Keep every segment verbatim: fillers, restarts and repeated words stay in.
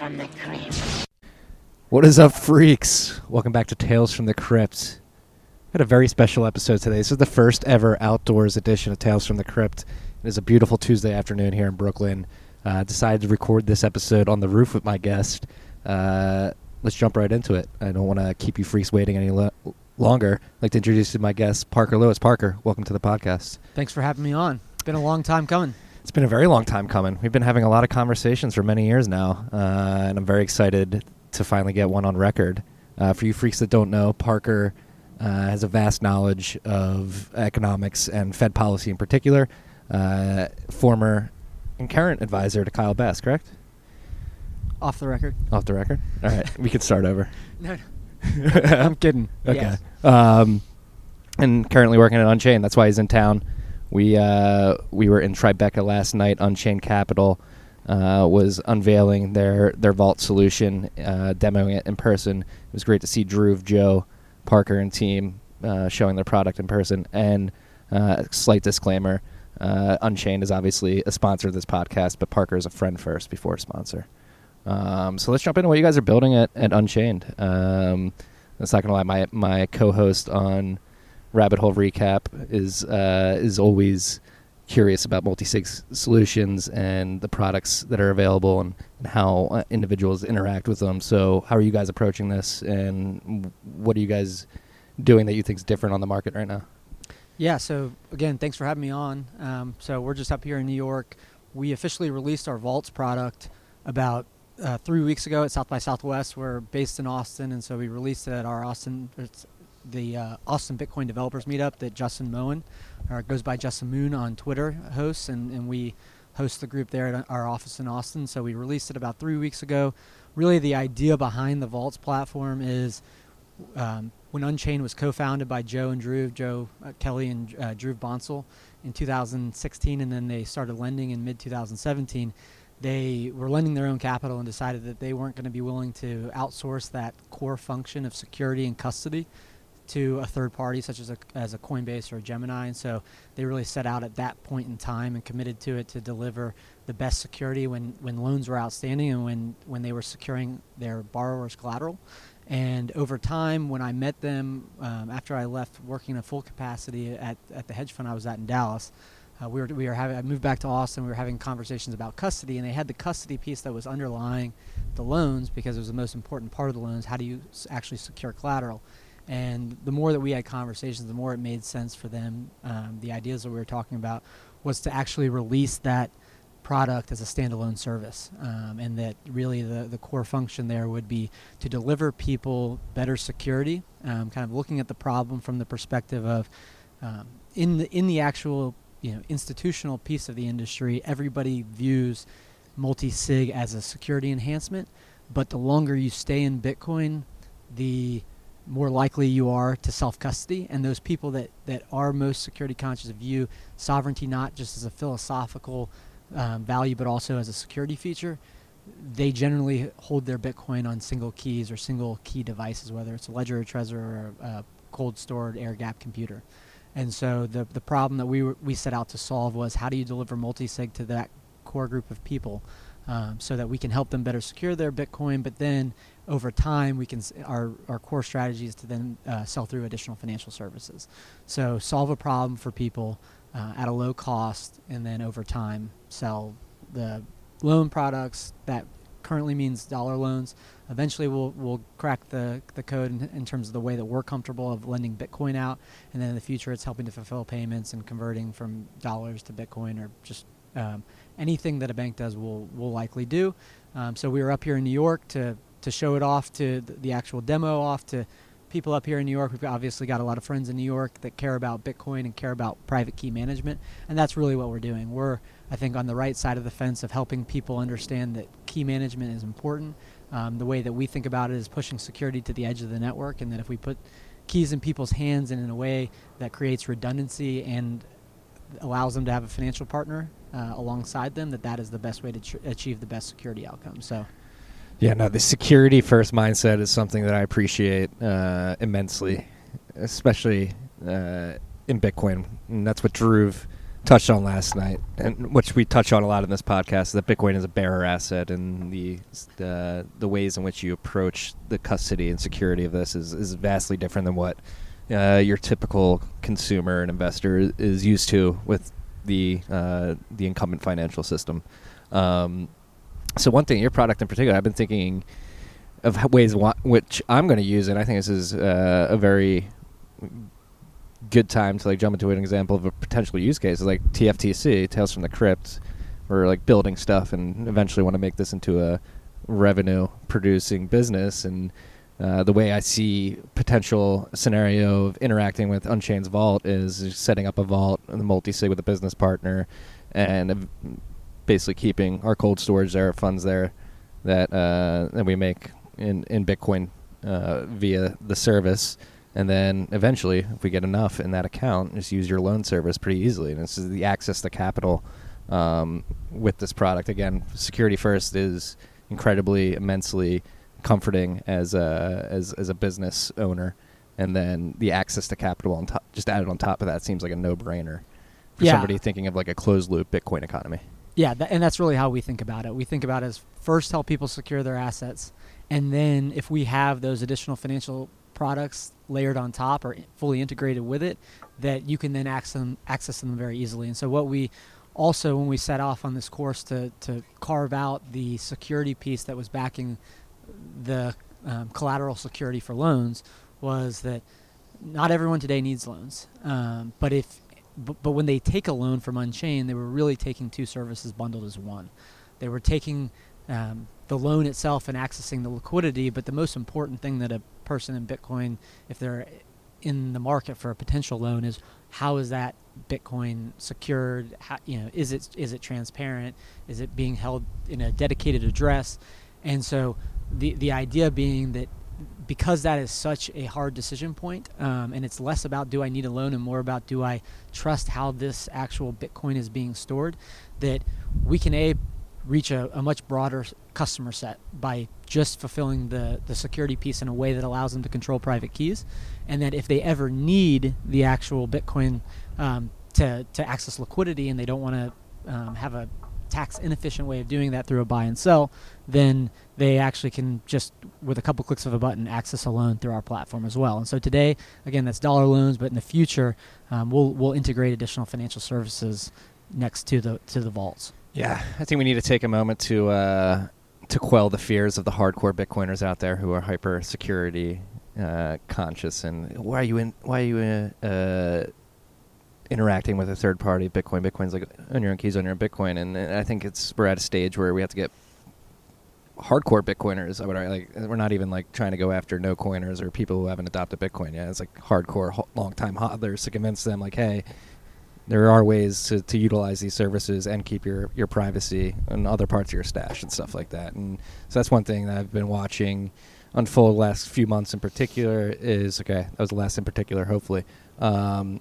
from the Crypt. What is up, freaks? Welcome back to Tales from the Crypt. We had a very special episode today. This is the first ever outdoors edition of Tales from the Crypt. It is a beautiful Tuesday afternoon here in Brooklyn. I uh, decided to record this episode on the roof with my guest. Uh, let's jump right into it. I don't want to keep you freaks waiting any lo- longer. I'd like to introduce you to my guest, Parker Lewis. Parker, welcome to the podcast. Thanks for having me on. It's been a long time coming. It's been a very long time coming. We've been having a lot of conversations for many years now, uh, and I'm very excited to finally get one on record. Uh, for you freaks that don't know, Parker uh, has a vast knowledge of economics and Fed policy in particular. Uh, former and current advisor to Kyle Bass, correct? Off the record. Off the record? All right, we could start over. No, no. I'm kidding. Okay. Yes. Um, and currently working at Unchained. That's why he's in town. We uh, we were in Tribeca last night. Unchained Capital uh, was unveiling their, their vault solution, uh, demoing it in person. It was great to see Drew, Joe, Parker, and team uh, showing their product in person. And uh, slight disclaimer, uh, Unchained is obviously a sponsor of this podcast, but Parker is a friend first before a sponsor. Um, so let's jump into what you guys are building at, at Unchained. Um, that's not going to lie, my, my co-host on Rabbit Hole Recap is uh, is always curious about multi-sig s- solutions and the products that are available and, and how uh, individuals interact with them. So how are you guys approaching this, and what are you guys doing that you think is different on the market right now? Yeah, so again, thanks for having me on. Um, so we're just up here in New York. We officially released our Vaults product about uh, three weeks ago at South by Southwest. We're based in Austin, and so we released it at our Austin, it's the uh, Austin Bitcoin Developers Meetup that Justin Moen, or goes by Justin Moon on Twitter, hosts, and, and we host the group there at our office in Austin. So we released it about three weeks ago. Really, the idea behind the Vaults platform is um, when Unchained was co-founded by Joe and Drew, Joe uh, Kelly and uh, Drew Bonsall in two thousand sixteen, and then they started lending in mid twenty seventeen. They were lending their own capital and decided that they weren't going to be willing to outsource that core function of security and custody to a third party such as a, as a Coinbase or a Gemini. And so they really set out at that point in time and committed to it to deliver the best security when, when loans were outstanding and when, when they were securing their borrowers' collateral. And over time, when I met them, um, after I left working at full capacity at, at the hedge fund I was at in Dallas, uh, we were we were having I moved back to Austin. We were having conversations about custody, and they had the custody piece that was underlying the loans because it was the most important part of the loans. How do you s- actually secure collateral? And the more that we had conversations, the more it made sense for them. Um, the ideas that we were talking about was to actually release that product as a standalone service, um, and that really the, the core function there would be to deliver people better security, um, kind of looking at the problem from the perspective of um, in the in the actual you know institutional piece of the industry, everybody views multi-sig as a security enhancement, but the longer you stay in Bitcoin, the more likely you are to self-custody. And those people that, that are most security conscious view sovereignty not just as a philosophical um, value, but also as a security feature. They generally hold their Bitcoin on single keys or single key devices, whether it's a ledger or Trezor or a cold stored air-gapped computer. And so the the problem that we were, we set out to solve was how do you deliver multi-sig to that core group of people, um, so that we can help them better secure their Bitcoin, but then over time we can s- our our core strategy is to then uh, sell through additional financial services. So solve a problem for people uh, at a low cost, and then over time sell the loan products that currently means dollar loans. Eventually we'll we'll crack the the code in, in terms of the way that we're comfortable of lending Bitcoin out, and then in the future it's helping to fulfill payments and converting from dollars to Bitcoin, or just um, anything that a bank does will will likely do. Um, so we were up here in New York to to show it off, to th- the actual demo off to people up here in New York. We've obviously got a lot of friends in New York that care about Bitcoin and care about private key management, and that's really what we're doing. We're, I think, on the right side of the fence of helping people understand that key management is important. Um, the way that we think about it is pushing security to the edge of the network, and that if we put keys in people's hands and in a way that creates redundancy and allows them to have a financial partner uh, alongside them, that that is the best way to tr- achieve the best security outcome. So. Yeah, no, the security first mindset is something that I appreciate uh, immensely, especially uh, in Bitcoin. And that's what Drew touched on last night, and which we touch on a lot in this podcast, that Bitcoin is a bearer asset, and the the, the ways in which you approach the custody and security of this is, is vastly different than what uh, your typical consumer and investor is used to with the uh, the incumbent financial system. Um, so one thing, your product in particular, I've been thinking of h- ways wa- which I'm going to use it. I think this is uh, a very good time to like jump into an example of a potential use case, is like T F T C, Tales from the Crypt. We're like building stuff and eventually want to make this into a revenue producing business. And uh, the way I see potential scenario of interacting with Unchained's vault is setting up a vault and a multi-sig with a business partner, and uh, basically keeping our cold storage there, funds there that uh, that we make in in Bitcoin uh, via the service. And then eventually, if we get enough in that account, just use your loan service pretty easily. And this is the access to capital um, with this product. Again, security first is incredibly, immensely comforting as a as as a business owner, and then the access to capital on top, just added on top of that, seems like a no-brainer for Yeah. somebody thinking of like a closed-loop Bitcoin economy. Yeah, tha- and that's really how we think about it. We think about it as first help people secure their assets, and then if we have those additional financial products layered on top or i- fully integrated with it, that you can then access them, access them very easily. And so what we also, when we set off on this course to, to carve out the security piece that was backing the um, collateral security for loans, was that not everyone today needs loans. Um, but if but, but when they take a loan from Unchained, they were really taking two services bundled as one. They were taking um, the loan itself and accessing the liquidity, but the most important thing that a person in Bitcoin, if they're in the market for a potential loan, is how is that Bitcoin secured? How, you know, is it is it transparent? Is it being held in a dedicated address? And so the the idea being that because that is such a hard decision point, um, and it's less about do I need a loan and more about do I trust how this actual Bitcoin is being stored, that we can a reach a, a much broader customer set by just fulfilling the, the security piece in a way that allows them to control private keys, and that if they ever need the actual Bitcoin um, to, to access liquidity and they don't want to um, have a tax inefficient way of doing that through a buy and sell, then they actually can just, with a couple clicks of a button, access a loan through our platform as well. And so today, again, that's dollar loans, but in the future, um, we'll we'll integrate additional financial services next to the to the vaults. Yeah, I think we need to take a moment to uh, to quell the fears of the hardcore Bitcoiners out there who are hyper security uh, conscious. And why are you in? Why are you uh, uh, interacting with a third party Bitcoin? Bitcoin's like on your own keys on your own Bitcoin. And, and I think it's we're at a stage where we have to get hardcore Bitcoiners. I would argue, like we're not even like trying to go after no coiners or people who haven't adopted Bitcoin yet. It's like hardcore, ho- long time hodlers to convince them like, hey, there are ways to, to utilize these services and keep your, your privacy and other parts of your stash and stuff like that. And so that's one thing that I've been watching unfold the last few months in particular is, okay, that was the last in particular, hopefully, um,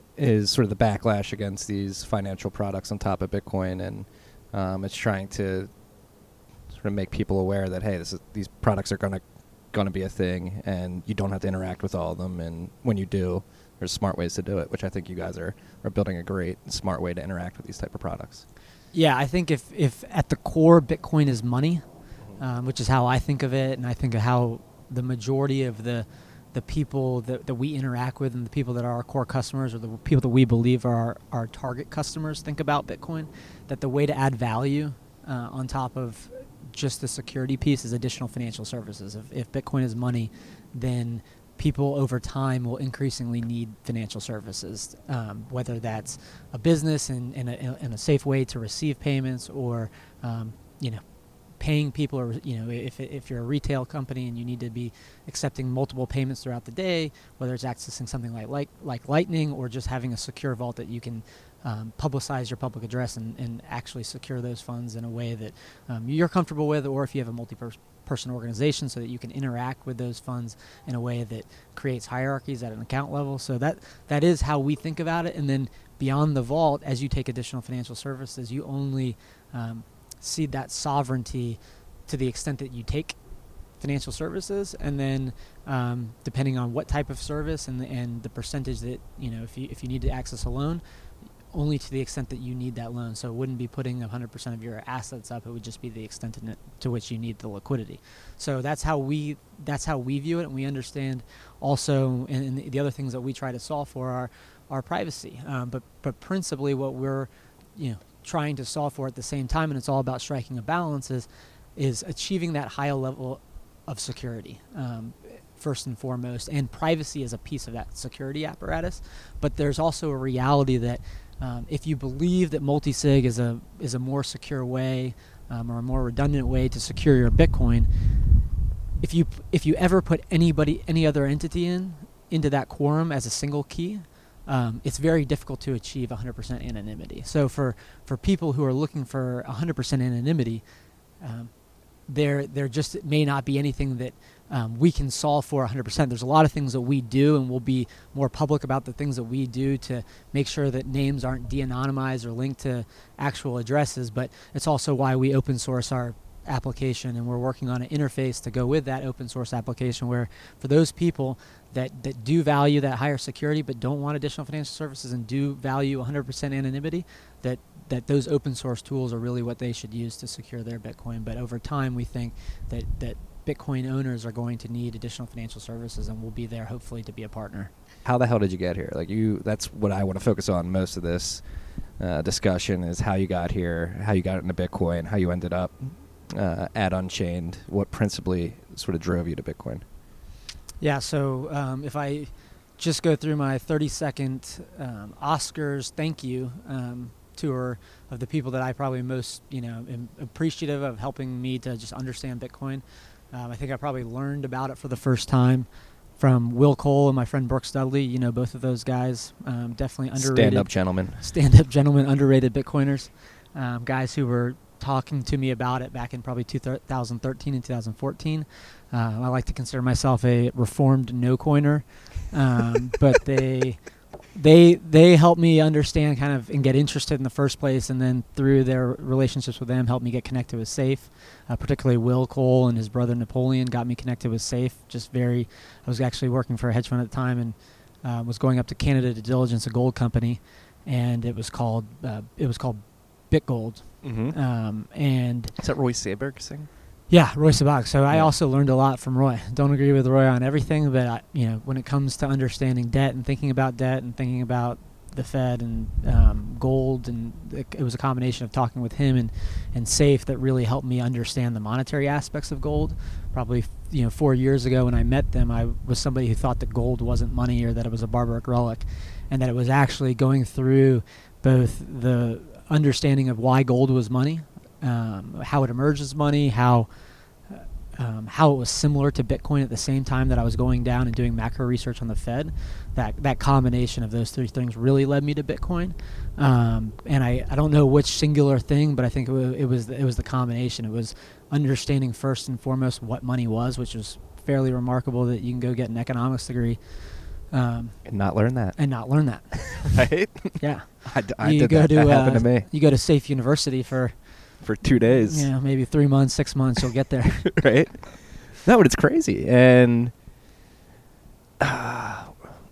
is sort of the backlash against these financial products on top of Bitcoin. And um, it's trying to sort of make people aware that, hey, this is, these products are going to going to be a thing, and you don't have to interact with all of them. And when you do, there's smart ways to do it, which I think you guys are, are building a great, smart way to interact with these type of products. Yeah, I think if, if at the core Bitcoin is money, um, which is how I think of it, and I think of how the majority of the the people that, that we interact with and the people that are our core customers or the people that we believe are our, our target customers think about Bitcoin, that the way to add value uh, on top of just the security piece is additional financial services. If, if Bitcoin is money, then people over time will increasingly need financial services, um, whether that's a business in, in, a, in a safe way to receive payments, or um, you know, paying people, or you know, if if you're a retail company and you need to be accepting multiple payments throughout the day, whether it's accessing something like like, like Lightning, or just having a secure vault that you can um, publicize your public address and, and actually secure those funds in a way that um, you're comfortable with, or if you have a multi-person person organization, so that you can interact with those funds in a way that creates hierarchies at an account level. So that that is how we think about it. And then beyond the vault, as you take additional financial services, you only um, see that sovereignty to the extent that you take financial services, and then um, depending on what type of service and the, and the percentage that, you know, if you if you need to access a loan, only to the extent that you need that loan. So it wouldn't be putting one hundred percent of your assets up. It would just be the extent to, to which you need the liquidity. So that's how we that's how we view it, and we understand also, and, and the other things that we try to solve for are are privacy. Um, but but principally, what we're you know trying to solve for at the same time, and it's all about striking a balance, is is achieving that higher level of security. Um, first and foremost, and privacy is a piece of that security apparatus. But there's also a reality that um, if you believe that multi-sig is a is a more secure way um, or a more redundant way to secure your Bitcoin, if you if you ever put anybody any other entity in into that quorum as a single key, um, it's very difficult to achieve one hundred percent anonymity. So for for people who are looking for one hundred percent anonymity, um, there there just may not be anything that um, we can solve for one hundred percent. There's a lot of things that we do, and we'll be more public about the things that we do to make sure that names aren't de-anonymized or linked to actual addresses, but it's also why we open source our application, and we're working on an interface to go with that open source application where for those people that, that do value that higher security but don't want additional financial services and do value one hundred percent anonymity, that that those open source tools are really what they should use to secure their Bitcoin. But over time, we think that, that Bitcoin owners are going to need additional financial services, and we'll be there hopefully to be a partner. How the hell did you get here? Like you, that's what I want to focus on most of this uh, discussion is how you got here, how you got into Bitcoin, how you ended up uh, at Unchained, what principally sort of drove you to Bitcoin. Yeah, so um, if I just go through my thirty second um, Oscars thank you um, tour of the people that I probably most, you know, am appreciative of helping me to just understand Bitcoin. Um, I think I probably learned about it for the first time from Will Cole and my friend Brooks Dudley. You know, both of those guys, um, definitely underrated. Stand-up gentlemen. Stand-up gentlemen, underrated Bitcoiners. Um, guys who were talking to me about it back in probably two thousand thirteen and two thousand fourteen. Uh, I like to consider myself a reformed no-coiner, um, but they... They they helped me understand kind of and get interested in the first place, and then through their relationships with them helped me get connected with Safe. Uh, particularly Will Cole and his brother Napoleon got me connected with Safe. Just very, I was actually working for a hedge fund at the time and uh, was going up to Canada to diligence a gold company, and it was called uh, it was called BitGold. Mm-hmm. Um, and is that Roy Saberg thing? Yeah, Roy Sabag. So yeah. I also learned a lot from Roy. Don't agree with Roy on everything, but I, you know, when it comes to understanding debt and thinking about debt and thinking about the Fed and um, gold, and it, it was a combination of talking with him and, and Safe that really helped me understand the monetary aspects of gold. Probably, you know, four years ago when I met them, I was somebody who thought that gold wasn't money or that it was a barbaric relic, and that it was actually going through both the understanding of why gold was money, Um, how it emerged as money, how uh, um, how it was similar to Bitcoin at the same time that I was going down and doing macro research on the Fed. That that combination of those three things really led me to Bitcoin. Um, and I, I don't know which singular thing, but I think it, w it was the, it was the combination. It was understanding first and foremost what money was, which was fairly remarkable that you can go get an economics degree um, and not learn that and not learn that. Right? Yeah. I, d I you did go that. To, that uh, happened to me. You go to Safe University for for two days. Yeah, maybe three months, six months, you'll get there. Right? No, but it's crazy. And uh,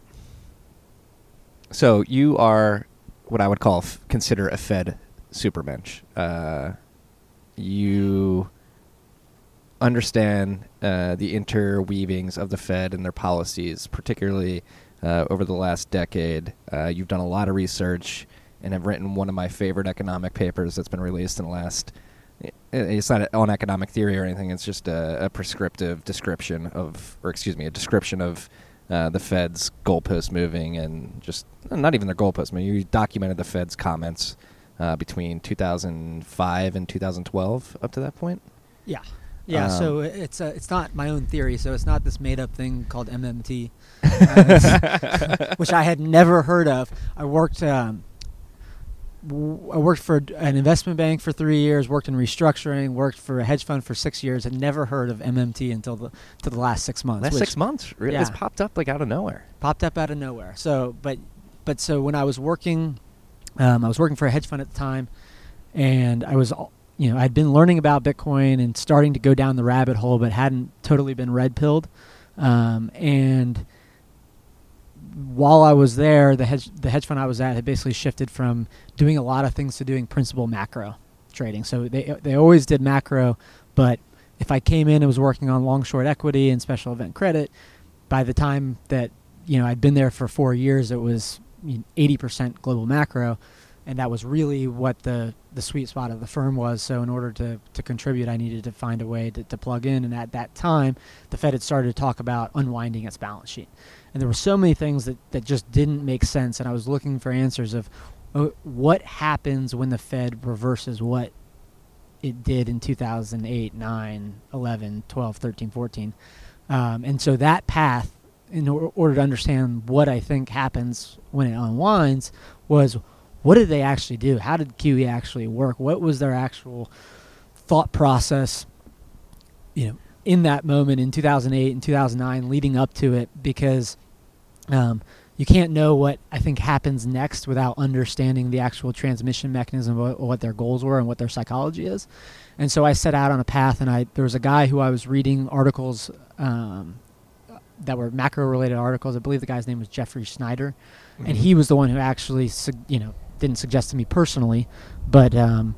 so you are what I would call, f consider a Fed supermensch. Uh, you understand uh, the interweavings of the Fed and their policies, particularly uh, over the last decade. Uh, you've done a lot of research and have written one of my favorite economic papers that's been released in the last, it's not on economic theory or anything, it's just a, a prescriptive description of, or excuse me, a description of uh, the Fed's goalpost moving and just, not even their goalpost moving, you documented the Fed's comments uh, between two thousand five and two thousand twelve up to that point? Yeah. Yeah, Um, so it's uh, it's not my own theory, so it's not this made-up thing called M M T, uh, which I had never heard of. I worked... Um, I worked for an investment bank for three years, worked in restructuring, worked for a hedge fund for six years, had never heard of M M T until the to the last six months. Last which, six months? Really? yeah. It's popped up like out of nowhere. Popped up out of nowhere. So, but, but so when I was working, um, I was working for a hedge fund at the time, and I was, you know, I'd been learning about Bitcoin and starting to go down the rabbit hole, but hadn't totally been red pilled, um, and while I was there, the hedge the hedge fund I was at had basically shifted from doing a lot of things to doing principal macro trading. So they they always did macro, but if I came in and was working on long short equity and special event credit, by the time that you know I'd been there for four years, it was eighty percent global macro, and that was really what the the sweet spot of the firm was. So in order to to contribute, I needed to find a way to, to plug in. And at that time, the Fed had started to talk about unwinding its balance sheet, and there were so many things that that just didn't make sense. And I was looking for answers of uh, what happens when the Fed reverses what it did in two thousand eight, nine, eleven, twelve, thirteen, fourteen. Um, and so that path, in or- order to understand what I think happens when it unwinds, was what did they actually do? How did Q E actually work? What was their actual thought process, you know, in that moment in two thousand eight and two thousand nine leading up to it? Because um, you can't know what I think happens next without understanding the actual transmission mechanism of what their goals were and what their psychology is. And so I set out on a path, and I there was a guy who I was reading articles um, that were macro-related articles. I believe the guy's name was Jeffrey Schneider, mm-hmm. and he was the one who actually, you know, didn't suggest to me personally, but um,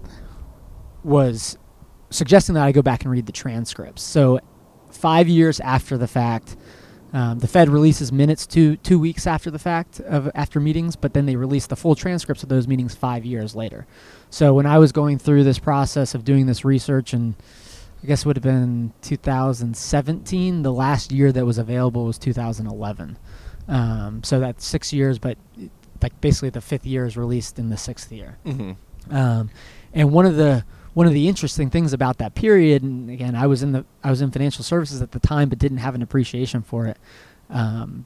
was suggesting that I go back and read the transcripts. So five years after the fact, um, the Fed releases minutes two two weeks after the fact of after meetings, but then they release the full transcripts of those meetings five years later. So when I was going through this process of doing this research, and I guess it would have been two thousand seventeen, the last year that was available was two thousand eleven. Um, so that's six years, but like basically the fifth year is released in the sixth year. Mm-hmm. Um, and one of the one of the interesting things about that period, and again, I was in the I was in financial services at the time, but didn't have an appreciation for it. Um,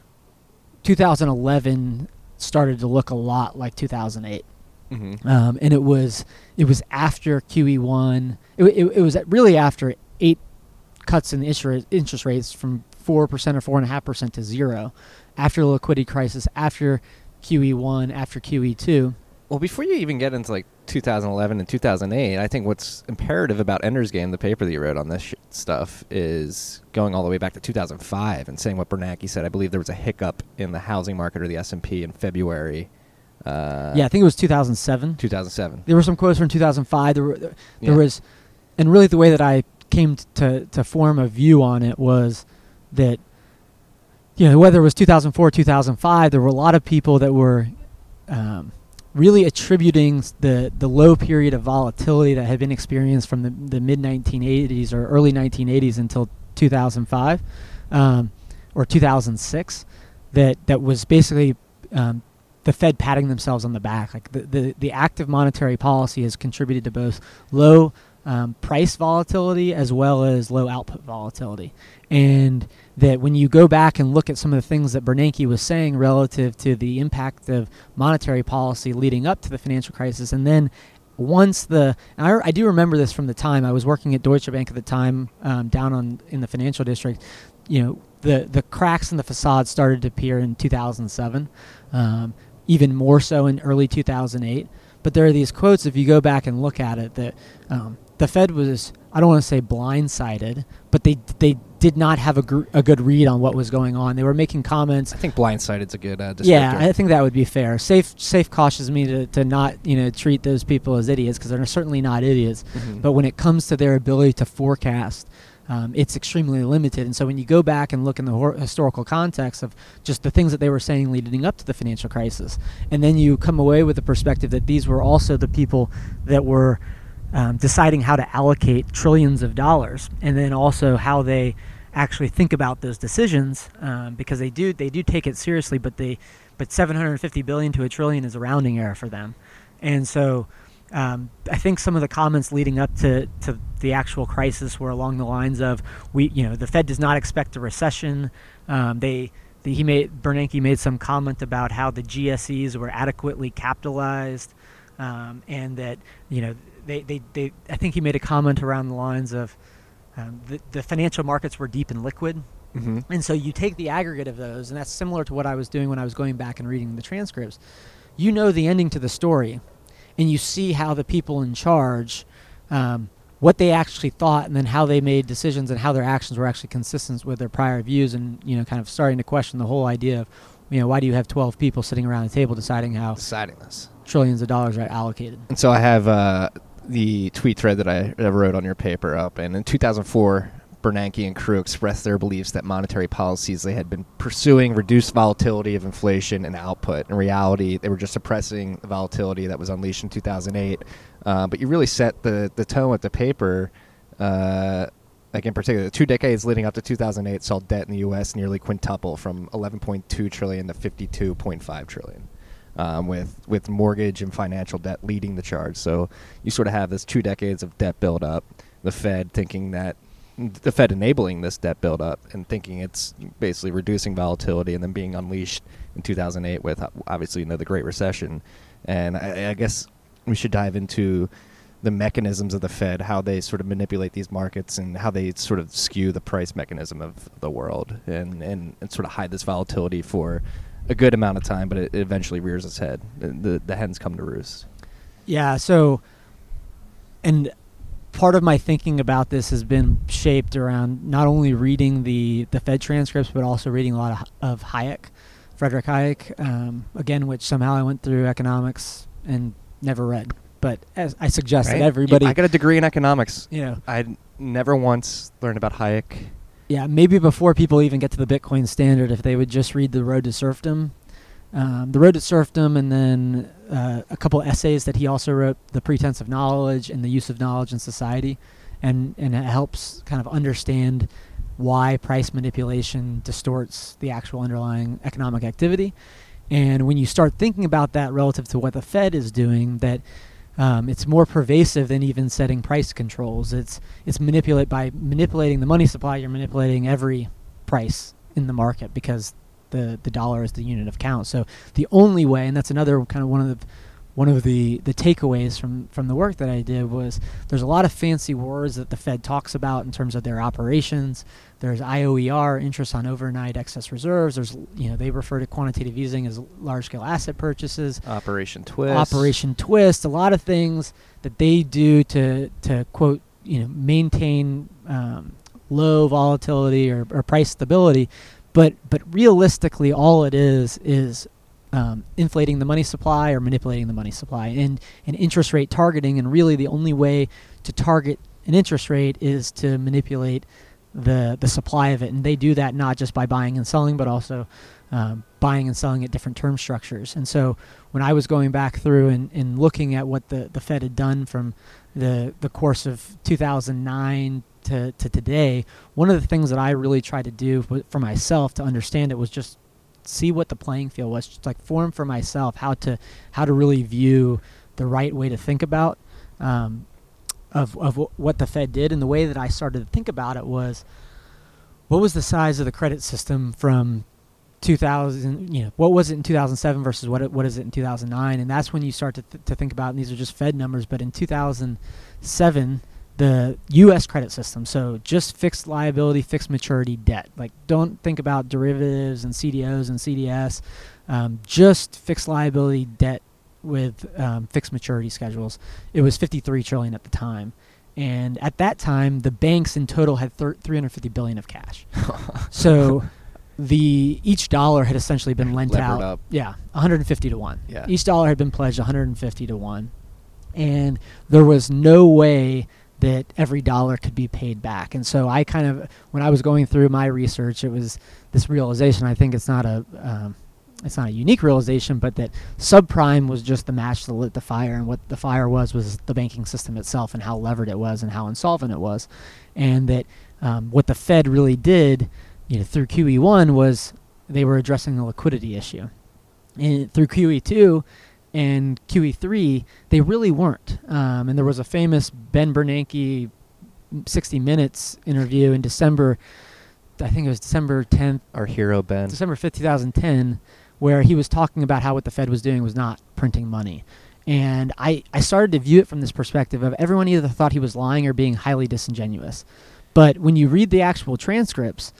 two thousand eleven started to look a lot like two thousand eight. Mm-hmm. Um, and it was it was after Q E one. It, it, it was really after eight cuts in interest interest rates from four percent or four and a half percent to zero, after the liquidity crisis, after Q E one, after Q E two. Well, before you even get into like two thousand eleven and two thousand eight, I think what's imperative about Ender's Game, the paper that you wrote on this sh- stuff, is going all the way back to two thousand five and saying what Bernanke said. I believe there was a hiccup in the housing market or the S and P in February. Uh, yeah, I think it was two thousand seven. two thousand seven. There were some quotes from two thousand five. There were, there yeah. was, and really the way that I came t- to to form a view on it was that, you know, whether it was two thousand four, two thousand five, there were a lot of people that were um, really attributing the the low period of volatility that had been experienced from the, the mid nineteen eighties or early nineteen eighties until two thousand five um, or two thousand six, that that was basically um, the Fed patting themselves on the back. Like the, the, the active monetary policy has contributed to both low um, price volatility as well as low output volatility. And that when you go back and look at some of the things that Bernanke was saying relative to the impact of monetary policy leading up to the financial crisis, and then once the, and I, I do remember this from the time I was working at Deutsche Bank at the time, um, down on in the financial district, you know, the, the cracks in the facade started to appear in two thousand seven. Um, even more so in early two thousand eight. But there are these quotes, if you go back and look at it, that um, the Fed was, I don't want to say blindsided, but they they did not have a, gr- a good read on what was going on. They were making comments. I think blindsided's a good uh, descriptor. Yeah, I think that would be fair. Safe safe cautions me to, to not, you know, treat those people as idiots, because they're certainly not idiots. Mm-hmm. But when it comes to their ability to forecast, Um, it's extremely limited. And so when you go back and look in the hor- historical context of just the things that they were saying leading up to the financial crisis, and then you come away with the perspective that these were also the people that were um, deciding how to allocate trillions of dollars, and then also how they actually think about those decisions, um, because they do they do take it seriously, but they but seven hundred fifty billion to a trillion is a rounding error for them. And so Um, I think some of the comments leading up to, to the actual crisis were along the lines of, we, you know, the Fed does not expect a recession. Um, they, the, he made Bernanke made some comment about how the G S Es were adequately capitalized, um, and that, you know, they, they, they, I think he made a comment around the lines of um, the, the financial markets were deep and liquid. Mm-hmm. And so you take the aggregate of those, and that's similar to what I was doing when I was going back and reading the transcripts. You know the ending to the story, and you see how the people in charge, um, what they actually thought, and then how they made decisions and how their actions were actually consistent with their prior views, and, you know, kind of starting to question the whole idea of you know, why do you have twelve people sitting around a table deciding how deciding this trillions of dollars are allocated? And so I have uh, the tweet thread that I wrote on your paper up, and in two thousand four, Bernanke and crew expressed their beliefs that monetary policies they had been pursuing reduced volatility of inflation and output. In reality, they were just suppressing the volatility that was unleashed in two thousand eight. Uh, but you really set the, the tone with the paper. Uh, like in particular, the two decades leading up to two thousand eight saw debt in the U S nearly quintuple from eleven point two trillion dollars to fifty-two point five trillion dollars. Um, with with mortgage and financial debt leading the charge. So you sort of have this two decades of debt buildup, the Fed thinking that, the Fed enabling this debt buildup and thinking it's basically reducing volatility, and then being unleashed in two thousand eight with obviously, you know, the Great Recession. And I, I guess we should dive into the mechanisms of the Fed, how they sort of manipulate these markets and how they sort of skew the price mechanism of the world and, and, and sort of hide this volatility for a good amount of time, but it, it eventually rears its head. The, the hens come to roost. Yeah, so, and part of my thinking about this has been shaped around not only reading the, the Fed transcripts, but also reading a lot of, of Hayek, Frederick Hayek, um, again, which somehow I went through economics and never read. But as I suggest Right? that everybody... Yeah, I got a degree in economics. You know, I never once learned about Hayek. yeah, maybe before people even get to the Bitcoin Standard, if they would just read The Road to Serfdom, um, The Road to Serfdom, and then uh, a couple essays that he also wrote, The Pretense of Knowledge and the Use of Knowledge in Society, and and it helps kind of understand why price manipulation distorts the actual underlying economic activity. And when you start thinking about that relative to what the Fed is doing, that Um, it's more pervasive than even setting price controls. It's it's manipulate by manipulating the money supply. You're manipulating every price in the market because the the dollar is the unit of count. So the only way, and that's another kind of one of the one of the, the takeaways from, from the work that I did, was there's a lot of fancy words that the Fed talks about in terms of their operations. There's I O E R, interest on overnight excess reserves. There's, you know, they refer to quantitative easing as large-scale asset purchases. Operation Twist. Operation Twist. A lot of things that they do to, to quote, you know, maintain um, low volatility or, or price stability. But but realistically, all it is is Um, inflating the money supply or manipulating the money supply, and, and interest rate targeting. And really the only way to target an interest rate is to manipulate the the supply of it. And they do that not just by buying and selling, but also um, buying and selling at different term structures. And so when I was going back through and, and looking at what the, the Fed had done from the, the course of two thousand nine to, to today, one of the things that I really tried to do for myself to understand it was just see what the playing field was, just like form for myself how to how to really view the right way to think about um, of of w- what the Fed did. And the way that I started to think about it was, what was the size of the credit system from two thousand? You know, what was it in two thousand seven versus what it, what is it in two thousand nine? And that's when you start to th- to think about. And these are just Fed numbers, but in two thousand seven. The U S credit system, so just fixed liability, fixed maturity debt. Like, don't think about derivatives and C D Os and C D S. Um, just fixed liability debt with um, fixed maturity schedules. It was fifty-three trillion dollars at the time, and at that time, the banks in total had thir- three hundred fifty billion dollars of cash. So the each dollar had essentially been lent Levered out. up. Yeah, one hundred fifty to one. Yeah. Each dollar had been pledged one hundred fifty to one, and there was no way that every dollar could be paid back. And so I kind of, when I was going through my research, it was this realization. I think it's not a um, it's not a unique realization, but that subprime was just the match that lit the fire, and what the fire was was the banking system itself and how levered it was and how insolvent it was. And that um, what the Fed really did, you know, through Q E one was they were addressing the liquidity issue. And through Q E two and Q E three, they really weren't. Um, and there was a famous Ben Bernanke sixty minutes interview in December, I think it was December tenth. Our hero, Ben. December fifth, twenty ten, where he was talking about how what the Fed was doing was not printing money. And I, I started to view it from this perspective of everyone either thought he was lying or being highly disingenuous. But when you read the actual transcripts,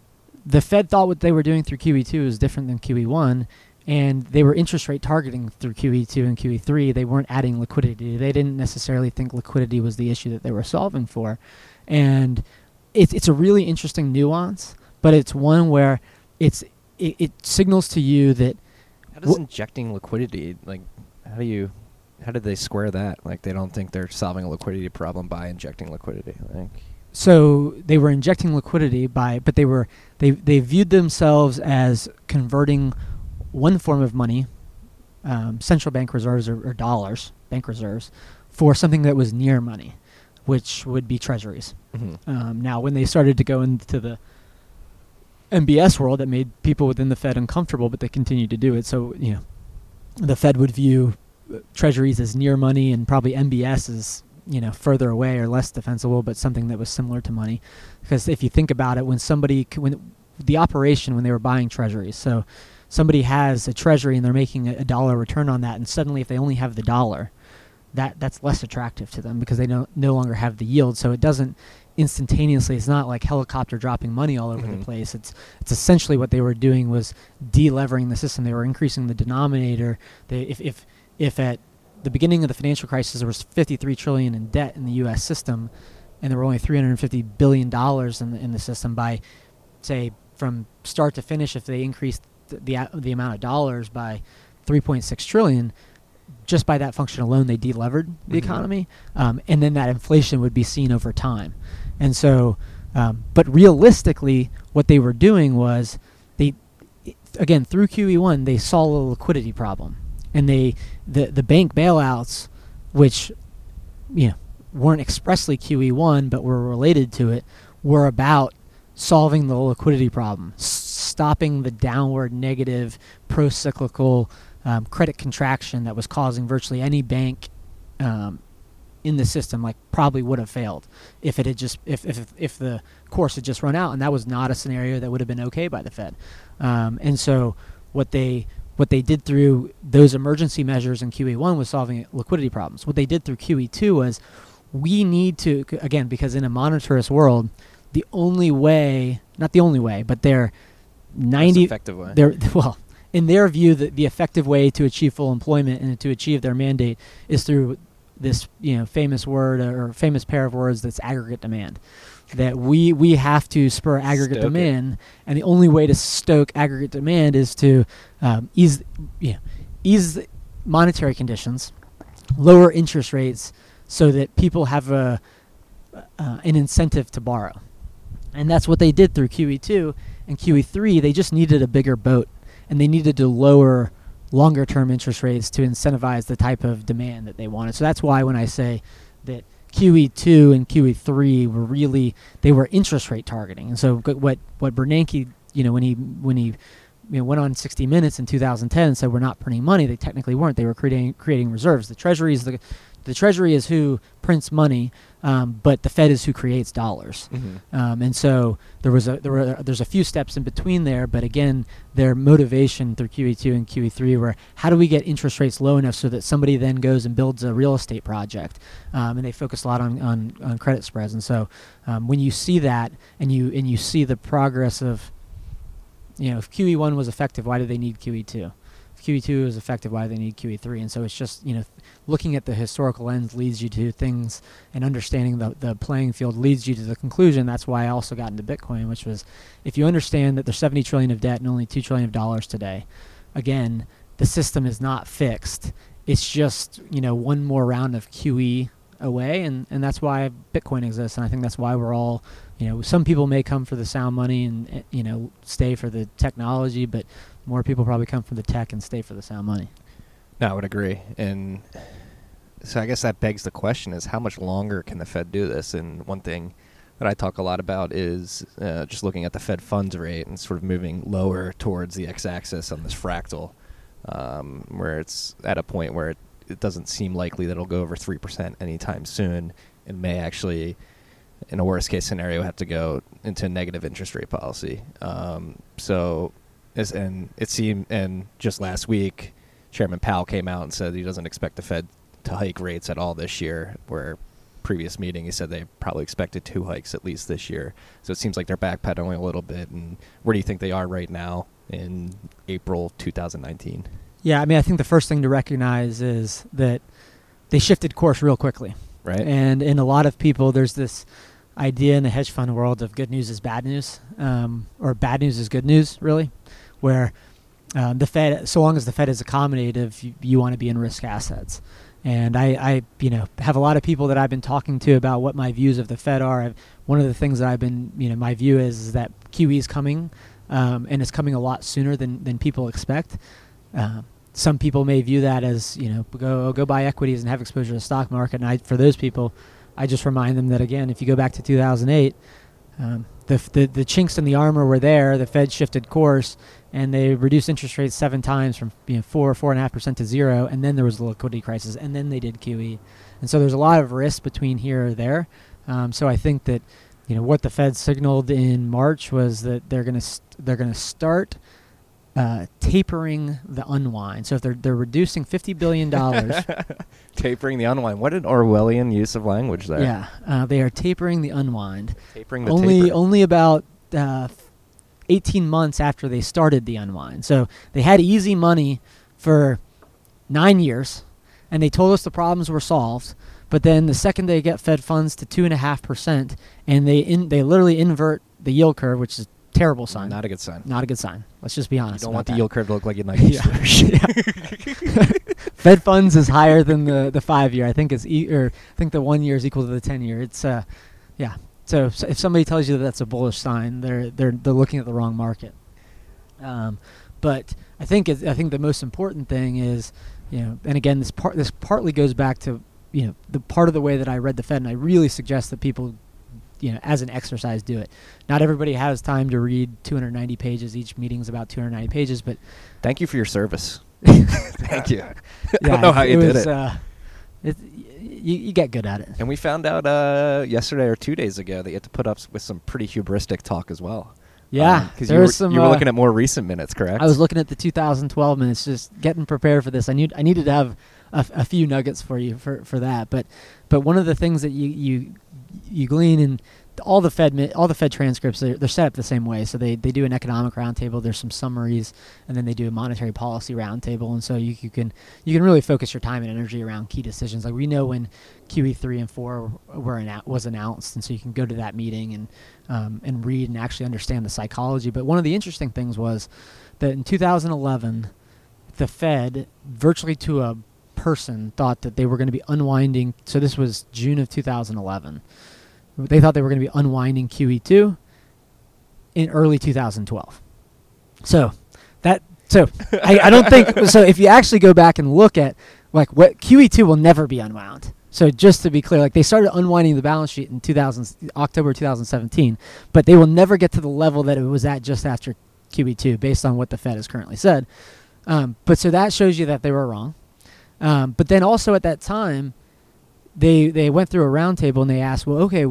the Fed thought what they were doing through Q E two was different than Q E one. And they were interest rate targeting through Q E two and Q E three. They weren't adding liquidity. They didn't necessarily think liquidity was the issue that they were solving for. And it's it's a really interesting nuance, but it's one where it's it, it signals to you that How does injecting liquidity, like, how do you, how did they square that? Like, they don't think they're solving a liquidity problem by injecting liquidity. Like, so they were injecting liquidity by, but they were they they viewed themselves as converting one form of money, um, central bank reserves or, or dollars, bank reserves, for something that was near money, which would be treasuries. mm-hmm. Um, now, when they started to go into the M B S world, that made people within the Fed uncomfortable, but they continued to do it. So, you know, the Fed would view uh, treasuries as near money, and probably M B S as, you know, further away or less defensible, but something that was similar to money. Because if you think about it, when somebody, c- when the operation, when they were buying treasuries, so somebody has a treasury and they're making a, a dollar return on that, and suddenly if they only have the dollar, that that's less attractive to them because they don't no longer have the yield. So it doesn't instantaneously, it's not like helicopter dropping money all over Mhm. the place. It's it's essentially what they were doing was de-levering the system. They were increasing the denominator. They, if, if if at the beginning of the financial crisis there was fifty-three trillion in debt in the U S system, and there were only three hundred fifty billion dollars in the, in the system, by, say, from start to finish, if they increased the the, a- the amount of dollars by three point six trillion, just by that function alone, they de-levered the Mhm. economy, um, and then that inflation would be seen over time. And so, um, but realistically, what they were doing was they, again, through Q E one, they solved a liquidity problem, and they the the bank bailouts, which, you know, weren't expressly Q E one but were related to it, were about solving the liquidity problem, s- stopping the downward negative pro-cyclical um, credit contraction that was causing virtually any bank um, in the system, like, probably would have failed if it had just if, if if the course had just run out, and that was not a scenario that would have been okay by the Fed. Um, and so what they what they did through those emergency measures in Q E one was solving liquidity problems. What they did through Q E two was, we need to, again, because in a monetarist world, the only way, not the only way, but they're ninety Most effective way. they're well, in their view, the, the effective way to achieve full employment and to achieve their mandate is through this, you know, famous word or famous pair of words, that's aggregate demand. That we we have to spur aggregate Stoke it. demand, and the only way to stoke aggregate demand is to um, ease, you know, ease the monetary conditions, lower interest rates, so that people have a uh, an incentive to borrow. And that's what they did through Q E two and Q E three. They just needed a bigger boat, and they needed to lower longer term interest rates to incentivize the type of demand that they wanted. So that's why when I say that Q E two and Q E three were really, they were interest rate targeting. And so g- what what Bernanke, you know, when he when he you know, went on sixty minutes in two thousand ten and said we're not printing money, they technically weren't. They were creating creating reserves. The Treasury is the the Treasury is who prints money, um, but the Fed is who creates dollars. Mhm. Um, and so there was a there were there's a few steps in between there, but again, their motivation through Q E two and Q E three were, how do we get interest rates low enough so that somebody then goes and builds a real estate project, um, and they focus a lot on, on, on credit spreads. And so um, when you see that, and you and you see the progress of, you know, if Q E one was effective, why do they need Q E two? If Q E two is effective, why do they need Q E three? And so it's just, you know, looking at the historical lens leads you to things, and understanding the, the playing field leads you to the conclusion. That's why I also got into Bitcoin, which was, if you understand that there's seventy trillion of debt and only two trillion of dollars today, again, the system is not fixed. It's just, you know, one more round of Q E away, and, and that's why Bitcoin exists. And I think that's why we're all, you know, some people may come for the sound money and, eh, you know, stay for the technology, but more people probably come for the tech and stay for the sound money. No, I would agree. And so I guess that begs the question is, how much longer can the Fed do this? And one thing that I talk a lot about is uh, just looking at the Fed funds rate and sort of moving lower towards the x-axis on this fractal, um, where it's at a point where it, it doesn't seem likely that it'll go over three percent anytime soon, and may actually, in a worst case scenario, have to go into negative interest rate policy. Um, so, as, and it seemed, and just last week, Chairman Powell came out and said he doesn't expect the Fed to hike rates at all this year, where previous meeting he said they probably expected two hikes at least this year. So it seems like they're backpedaling a little bit. And where do you think they are right now in April two thousand nineteen? Yeah, I mean, I think the first thing to recognize is that they shifted course real quickly. Right. And in a lot of people, there's this idea in the hedge fund world of good news is bad news, um, or bad news is good news, really, where um, the Fed, so long as the Fed is accommodative, you, you want to be in risk assets. And I, I, you know, have a lot of people that I've been talking to about what my views of the Fed are. I've, one of the things that I've been, you know, my view is, is that Q E is coming, um, and it's coming a lot sooner than, than people expect. Uh, some people may view that as, you know, go go buy equities and have exposure to the stock market. And I, for those people, I just remind them that, again, if you go back to two thousand eight, um, the, the the chinks in the armor were there. The Fed shifted course, and they reduced interest rates seven times from you know four, four and a half percent to zero, and then there was the liquidity crisis, and then they did Q E, and so there's a lot of risk between here or there. Um, so I think that you know what the Fed signaled in March was that they're going to st- they're going to start uh, tapering the unwind. So if they're they're reducing fifty billion dollars, tapering the unwind. What an Orwellian use of language there. Yeah, uh, they are tapering the unwind. Tapering the only taper. only about. Uh, eighteen months after they started the unwind. So they had easy money for nine years, and they told us the problems were solved. But then the second they get Fed funds to two and a half percent, and they in, they literally invert the yield curve, which is a terrible sign. Not a good sign. Not a good sign. Let's just be honest. You don't about want the that. yield curve to look like a Nike swoosh. Fed funds is higher than the, the five year. I think it's e- or I think the one year is equal to the ten year. It's uh, yeah. So, so if somebody tells you that that's a bullish sign, they're they're they're looking at the wrong market. Um, but I think it's, I think the most important thing is, you know, and again, this part this partly goes back to you know the part of the way that I read the Fed, and I really suggest that people, you know, as an exercise, do it. Not everybody has time to read two hundred ninety pages. Each meeting's about two hundred ninety pages, but thank you for your service. Thank you. I yeah, don't know how you it did was, it. Uh, it you, you get good at it. And we found out uh, yesterday or two days ago that you had to put up s- with some pretty hubristic talk as well. Yeah, because there you, were- was some, you were uh, looking at more recent minutes, correct? I was looking at the two thousand twelve minutes, just getting prepared for this. I knew I needed to have a, f- a few nuggets for you for, for that. But but one of the things that you you you glean in all the Fed mi- all the Fed transcripts, they're, they're set up the same way. So they, they do an economic roundtable. There's some summaries, and then they do a monetary policy roundtable. And so you, you can you can really focus your time and energy around key decisions. Like we know when Q E three and four were annou- was announced, and so you can go to that meeting and um, and read and actually understand the psychology. But one of the interesting things was that in two thousand eleven, the Fed, virtually to a person, thought that they were going to be unwinding. So this was June of two thousand eleven. They thought they were going to be unwinding Q E two in early two thousand twelve. So that so I, I don't think so. If you actually go back and look at like what Q E two will never be unwound. So just to be clear, like they started unwinding the balance sheet in two thousand October two thousand seventeen, but they will never get to the level that it was at just after Q E two, based on what the Fed has currently said. Um, but so that shows you that they were wrong. Um, but then also at that time, they they went through a roundtable and they asked, well, okay,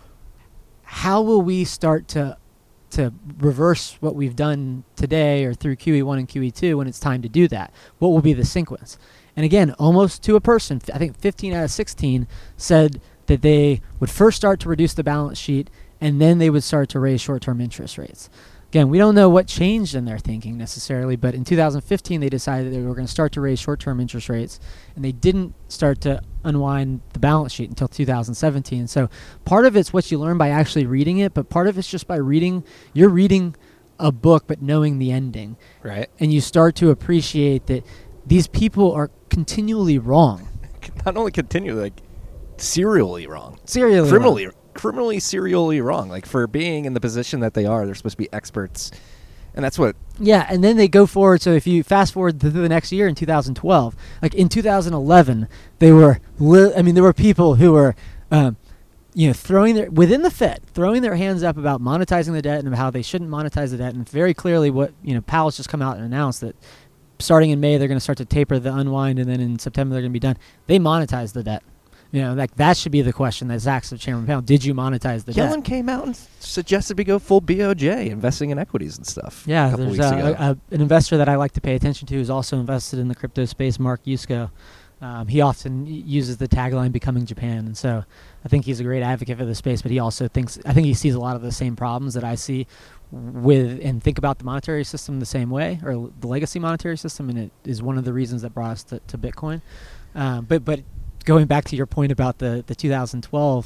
how will we start to to reverse what we've done today or through Q E one and Q E two when it's time to do that? What will be the sequence? And again, almost to a person, I think fifteen out of sixteen said that they would first start to reduce the balance sheet and then they would start to raise short-term interest rates. Again, we don't know what changed in their thinking necessarily, but in two thousand fifteen they decided they were going to start to raise short-term interest rates, and they didn't start to unwind the balance sheet until two thousand seventeen. So part of it's what you learn by actually reading it, but part of it's just by reading. You're reading a book but knowing the ending. Right. And you start to appreciate that these people are continually wrong. Not only continually, like serially wrong. Serially criminally, wrong. criminally serially wrong. Like for being in the position that they are, they're supposed to be experts, and that's what. Yeah, and then they go forward. So if you fast forward to the next year in two thousand twelve, like in two thousand eleven, they were. Li- I mean, there were people who were, um, you know, throwing their within the Fed, throwing their hands up about monetizing the debt and how they shouldn't monetize the debt. And very clearly, what you know, Powell's just come out and announced that starting in May they're going to start to taper the unwind, and then in September they're going to be done. They monetize the debt. You know, like that should be the question that's asked of Chairman Powell. Did you monetize the Yellen debt? came out and suggested we go full B O J, investing in equities and stuff. Yeah, a couple there's weeks a, ago. a, a, an investor that I like to pay attention to who's also invested in the crypto space, Mark Yusko. Um, he often y- uses the tagline "Becoming Japan," and so I think he's a great advocate for the space. But he also thinks, I think he sees a lot of the same problems that I see with, and think about the monetary system the same way, or l- the legacy monetary system, and it is one of the reasons that brought us to, to Bitcoin. Um, but but going back to your point about the the two thousand twelve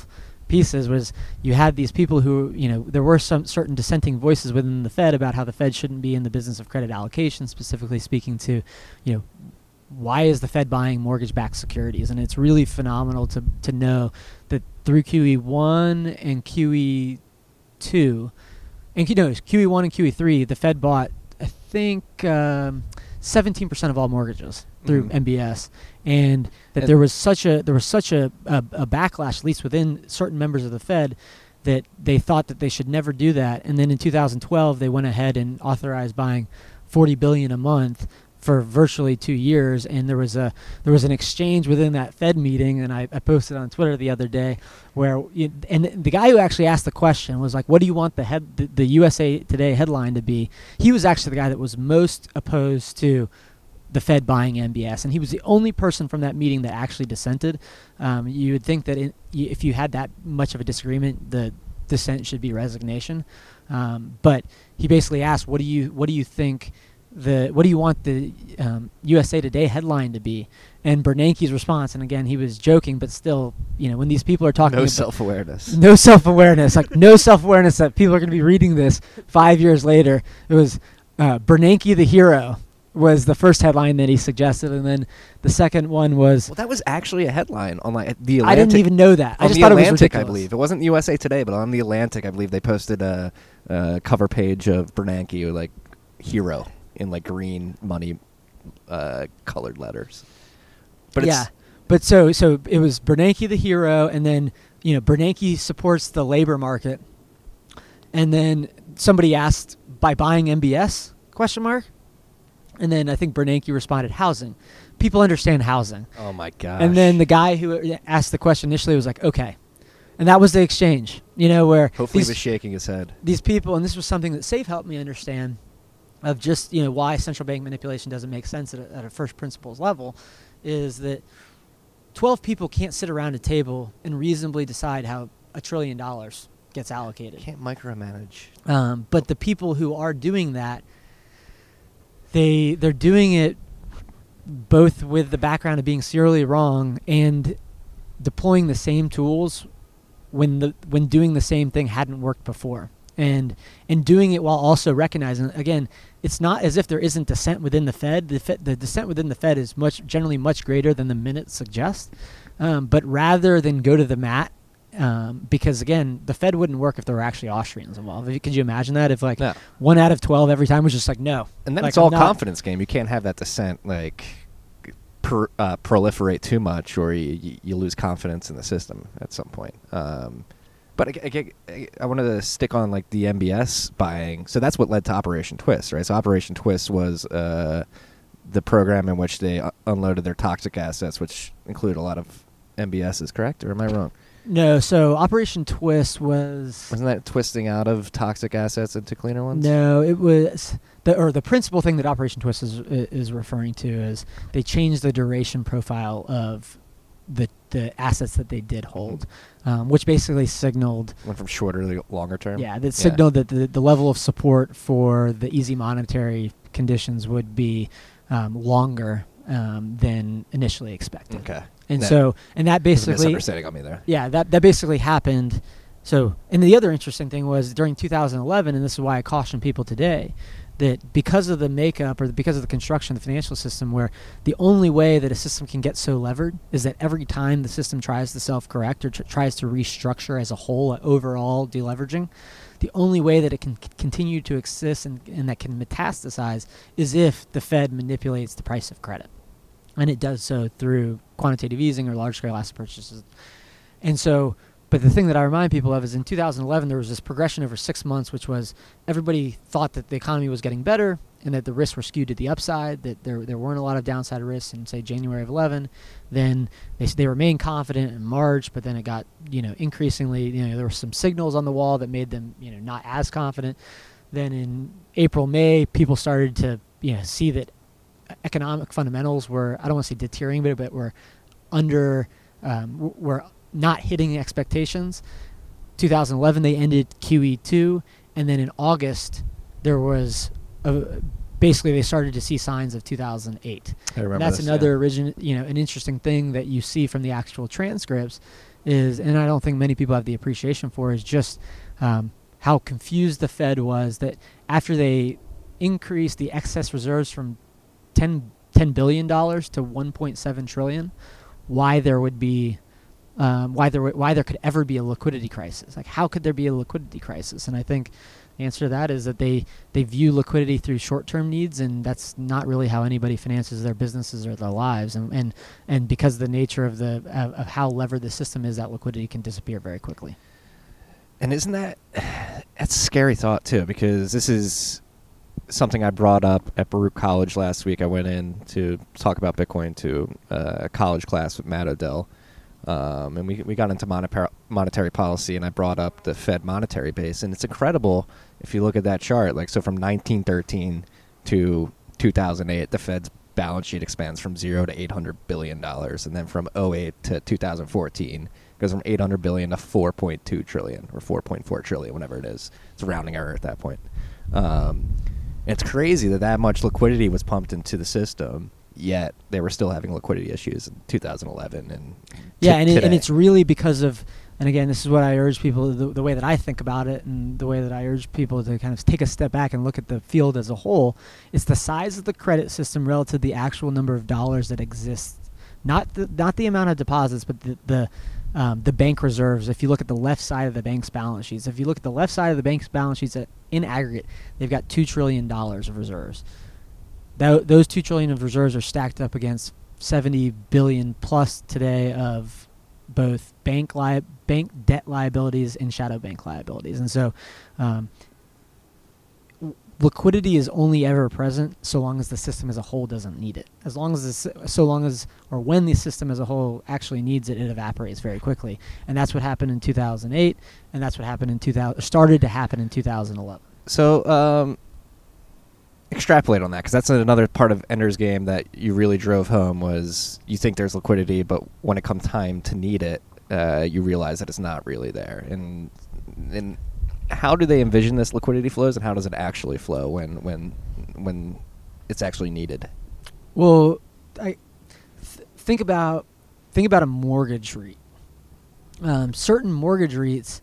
pieces was you had these people who, you know, there were some certain dissenting voices within the Fed about how the Fed shouldn't be in the business of credit allocation, specifically speaking to, you know, why is the Fed buying mortgage-backed securities? And it's really phenomenal to to know that through Q E one and Q E two, and you know, Q E one and Q E three, the Fed bought, I think, um, seventeen percent of all mortgages through mm-hmm. M B S, and that and there was such a there was such a, a, a backlash, at least within certain members of the Fed, that they thought that they should never do that. And then in two thousand twelve, they went ahead and authorized buying forty billion dollars a month for virtually two years. And there was a there was an exchange within that Fed meeting, and I, I posted on Twitter the other day, where you, and the guy who actually asked the question was like, "What do you want the head the, the U S A Today headline to be?" He was actually the guy that was most opposed to the Fed buying M B S, and he was the only person from that meeting that actually dissented. Um, you would think that it, if you had that much of a disagreement, the dissent should be resignation. Um, but he basically asked, "What do you what do you think the what do you want the um, U S A Today headline to be?" And Bernanke's response, and again he was joking, but still, you know, when these people are talking, no about self-awareness, no self-awareness, like no self-awareness that people are going to be reading this five years later. It was uh, Bernanke the hero was the first headline that he suggested, and then the second one was... Well, that was actually a headline on like the Atlantic. I didn't even know that. I just the thought Atlantic, it was ridiculous. I believe. It wasn't U S A Today, but on the Atlantic, I believe they posted a, a cover page of Bernanke with like hero in like green money uh, colored letters. But yeah, it's but so so it was Bernanke the hero, and then, you know, Bernanke supports the labor market, and then somebody asked, by buying M B S, question mark? And then I think Bernanke responded, housing. People understand housing. Oh, my gosh. And then the guy who asked the question initially was like, okay. And that was the exchange, you know, where... Hopefully these, he was shaking his head. These people, and this was something that Safe helped me understand, of just, you know, why central bank manipulation doesn't make sense at a, at a first principles level, is that twelve people can't sit around a table and reasonably decide how a trillion dollars gets allocated. Can't micromanage. Um, but the people who are doing that, They they're doing it both with the background of being serially wrong and deploying the same tools when the when doing the same thing hadn't worked before, and and doing it while also recognizing, again, it's not as if there isn't dissent within the Fed. The, Fed, the dissent within the Fed is much generally much greater than the minutes suggest, um, but rather than go to the mat. Um, because again, the Fed wouldn't work if there were actually Austrians involved. Could you imagine that? If like no. one out of twelve every time was just like no, and then like, it's all I'm not, confidence game. You can't have that dissent like per, uh, proliferate too much, or you, you lose confidence in the system at some point. Um, but I, I, I, I wanted to stick on like the M B S buying. So that's what led to Operation Twist, right? So Operation Twist was uh, the program in which they uh, unloaded their toxic assets, which include a lot of M B Ss. Correct, or am I wrong? No, so Operation Twist was... Wasn't that twisting out of toxic assets into cleaner ones? No, it was... the or the principal thing that Operation Twist is is referring to is they changed the duration profile of the the assets that they did hold, um, which basically signaled... Went from shorter to longer term? Yeah, that signaled yeah. that the, the level of support for the easy monetary conditions would be um, longer um, than initially expected. Okay. And no, so, and that basically, misunderstanding on me there. Yeah, that that basically happened. So, and the other interesting thing was during two thousand eleven, and this is why I caution people today, that because of the makeup or because of the construction of the financial system, where the only way that a system can get so levered is that every time the system tries to self-correct or tr- tries to restructure as a whole, uh, overall deleveraging, the only way that it can c- continue to exist and, and that can metastasize is if the Fed manipulates the price of credit. And it does so through quantitative easing or large-scale asset purchases. And so, but the thing that I remind people of is in two thousand eleven, there was this progression over six months, which was everybody thought that the economy was getting better and that the risks were skewed to the upside, that there there weren't a lot of downside risks in, say, January of eleven. Then they they remained confident in March, but then it got, you know, increasingly, you know, there were some signals on the wall that made them, you know, not as confident. Then in April, May, people started to, you know, see that economic fundamentals were, I don't want to say deteriorating, but, but were under, um, were not hitting expectations. two thousand eleven, they ended Q E two, and then in August, there was, a, basically they started to see signs of two thousand eight. I remember and that's this, another yeah. origin, you know, an interesting thing that you see from the actual transcripts is, and I don't think many people have the appreciation for, is just um, how confused the Fed was that after they increased the excess reserves from ten, ten billion dollars to one point seven trillion dollars, why there would be um, why there w- why there could ever be a liquidity crisis. Like, how could there be a liquidity crisis? And I think the answer to that is that they, they view liquidity through short-term needs, and that's not really how anybody finances their businesses or their lives. And and, and because of the nature of the of, of how levered the system is, that liquidity can disappear very quickly. And isn't that that's a scary thought too? Because this is something I brought up at Baruch College last week. I went in to talk about Bitcoin to uh, a college class with Matt Odell. Um, and we we got into monetary monetary policy, and I brought up the Fed monetary base, and it's incredible if you look at that chart. Like, so from nineteen thirteen to two thousand eight, the Fed's balance sheet expands from zero to eight hundred billion dollars, and then from oh eight to two thousand fourteen, it goes from eight hundred billion to four point two trillion or four point four trillion, whatever it is. It's a rounding error at that point. Um, and it's crazy that that much liquidity was pumped into the system, yet they were still having liquidity issues in two thousand eleven and yeah, t- and, it, and today. it's really because of, and again, this is what I urge people, the, the way that I think about it, and the way that I urge people to kind of take a step back and look at the field as a whole. It's the size of the credit system relative to the actual number of dollars that exists, not the not the amount of deposits, but the the um, the bank reserves. If you look at the left side of the bank's balance sheets, if you look at the left side of the bank's balance sheets, at, in aggregate, they've got two trillion dollars of reserves. That, those two trillion of reserves are stacked up against seventy billion plus today of both bank li- bank debt liabilities and shadow bank liabilities. And so um, w- liquidity is only ever present so long as the system as a whole doesn't need it. As long as this, so long as, or when the system as a whole actually needs it, it evaporates very quickly. And that's what happened in two thousand eight, and that's what happened in two thousand, started to happen in two thousand eleven. So, um, extrapolate on that, because that's another part of Ender's Game that you really drove home. Was you think there's liquidity, but when it comes time to need it, uh, you realize that it's not really there. And and how do they envision this liquidity flows, and how does it actually flow when when when it's actually needed? Well, I th- think about think about a mortgage REIT. Um, certain mortgage REITs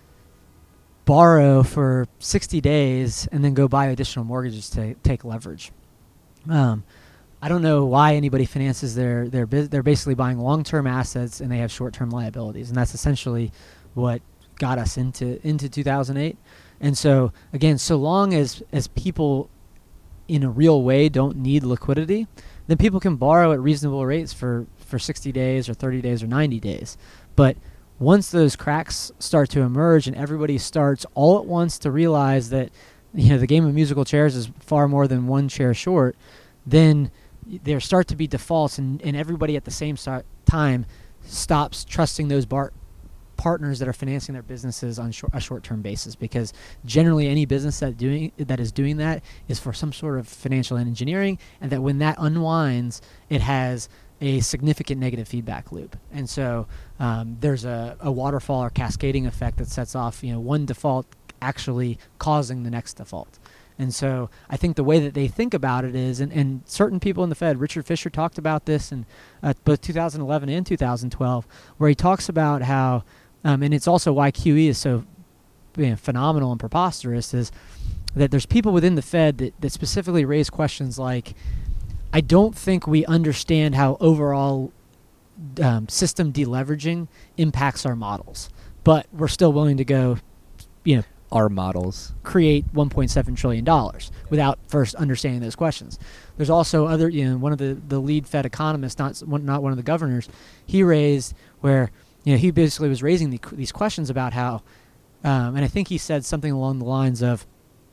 borrow for sixty days and then go buy additional mortgages to take leverage. Um, I don't know why anybody finances their their biz- they're basically buying long-term assets and they have short-term liabilities, and that's essentially what got us into into two thousand eight. And so again, so long as as people in a real way don't need liquidity, then people can borrow at reasonable rates for for sixty days or thirty days or ninety days. But once those cracks start to emerge and everybody starts all at once to realize that, you know, the game of musical chairs is far more than one chair short, then there start to be defaults, and, and everybody at the same start time stops trusting those bar- partners that are financing their businesses on short, a short-term basis, because generally any business that doing that is doing that is for some sort of financial engineering, and that when that unwinds, it has a significant negative feedback loop. And so um, there's a, a waterfall or cascading effect that sets off, you know, one default actually causing the next default. And so I think the way that they think about it is, and, and certain people in the Fed, Richard Fisher talked about this in uh, both two thousand eleven and two thousand twelve, where he talks about how, um, and it's also why Q E is so, you know, phenomenal and preposterous, is that there's people within the Fed that, that specifically raise questions like, I don't think we understand how overall um, system deleveraging impacts our models, but we're still willing to go, you know, Our models create one point seven trillion dollars without first understanding those questions. There's also other, you know, one of the, the lead Fed economists, not one, not one of the governors, he raised where, you know, he basically was raising the, these questions about how, um, and I think he said something along the lines of,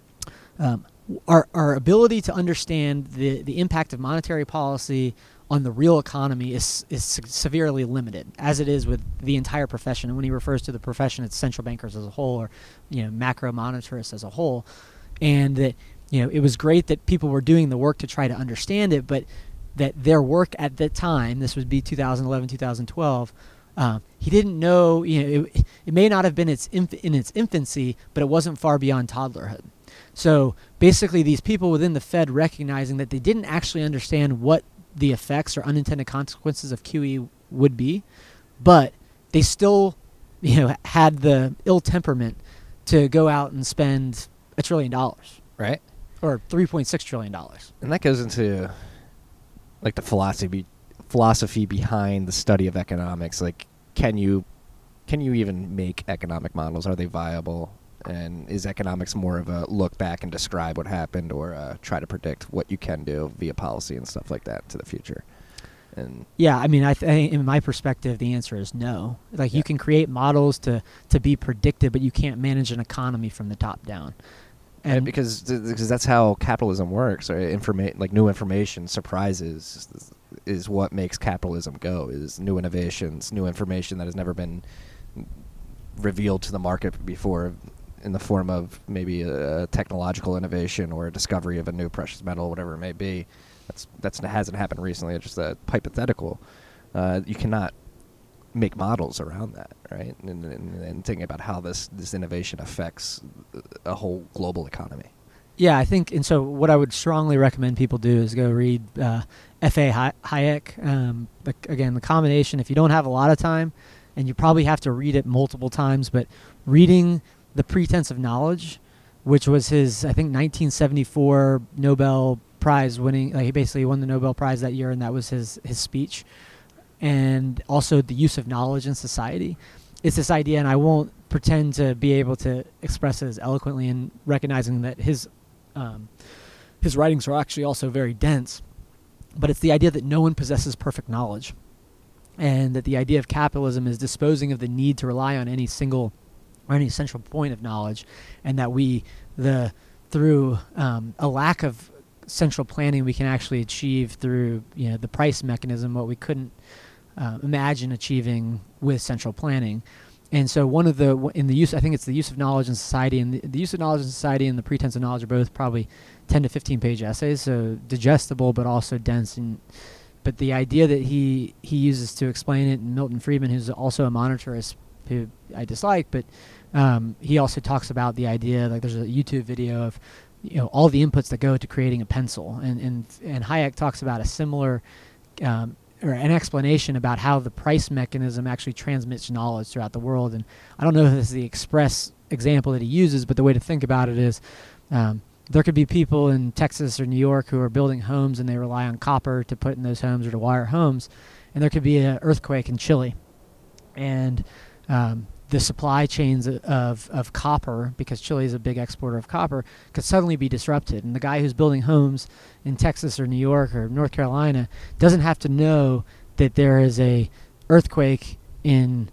um, Our our ability to understand the, the impact of monetary policy on the real economy is is severely limited, as it is with the entire profession. And when he refers to the profession, it's central bankers as a whole, or, you know, macro monetarists as a whole. And that, you know, it was great that people were doing the work to try to understand it, but that their work at the time, this would be two thousand eleven, two thousand twelve, um, he didn't know, you know, it, it may not have been its inf- in its infancy, but it wasn't far beyond toddlerhood. So basically these people within the Fed recognizing that they didn't actually understand what the effects or unintended consequences of Q E would be, but they still, you know, had the ill temperament to go out and spend a trillion dollars, right? Or three point six trillion dollars. And that goes into like the philosophy philosophy behind the study of economics. Like, can you can you even make economic models? Are they viable? And is economics more of a look back and describe what happened, or uh, try to predict what you can do via policy and stuff like that to the future? And yeah, I mean, I th- in my perspective, the answer is no. Like, yeah. you can create models to, to be predictive, but you can't manage an economy from the top down. And And because th- because that's how capitalism works. Right? Informa- like new information, surprises is, is what makes capitalism go. Is new innovations, new information that has never been revealed to the market before, in the form of maybe a technological innovation or a discovery of a new precious metal, whatever it may be. That's that's hasn't happened recently. It's just a hypothetical. Uh, you cannot make models around that, right? And, and, and thinking about how this this innovation affects a whole global economy. yeah, I think, and so what I would strongly recommend people do is go read uh, F A Hayek. Um, but again, the combination, if you don't have a lot of time, and you probably have to read it multiple times, but reading The Pretense of Knowledge, which was his, I think, nineteen seventy-four Nobel Prize winning, like he basically won the Nobel Prize that year, and that was his, his speech. And also The Use of Knowledge in Society. It's this idea, and I won't pretend to be able to express it as eloquently, in recognizing that his um, his writings are actually also very dense, but it's the idea that no one possesses perfect knowledge, and that the idea of capitalism is disposing of the need to rely on any single or any central point of knowledge, and that we, the through um, a lack of central planning, we can actually achieve through, you know, the price mechanism what we couldn't uh, imagine achieving with central planning. And so one of the, in the use, I think it's The Use of Knowledge in Society, and the, the Use of Knowledge in Society and The Pretense of Knowledge are both probably ten to fifteen page essays, so digestible but also dense. And but the idea that he he uses to explain it, and Milton Friedman, who's also a monetarist who I dislike, but um, he also talks about the idea, like there's a YouTube video of, you know, all the inputs that go to creating a pencil, and and and Hayek talks about a similar um, or an explanation about how the price mechanism actually transmits knowledge throughout the world. And I don't know if this is the express example that he uses, but the way to think about it is um, there could be people in Texas or New York who are building homes and they rely on copper to put in those homes or to wire homes, and there could be an earthquake in Chile, and um, the supply chains of, of copper, because Chile is a big exporter of copper, could suddenly be disrupted. And the guy who's building homes in Texas or New York or North Carolina doesn't have to know that there is a earthquake in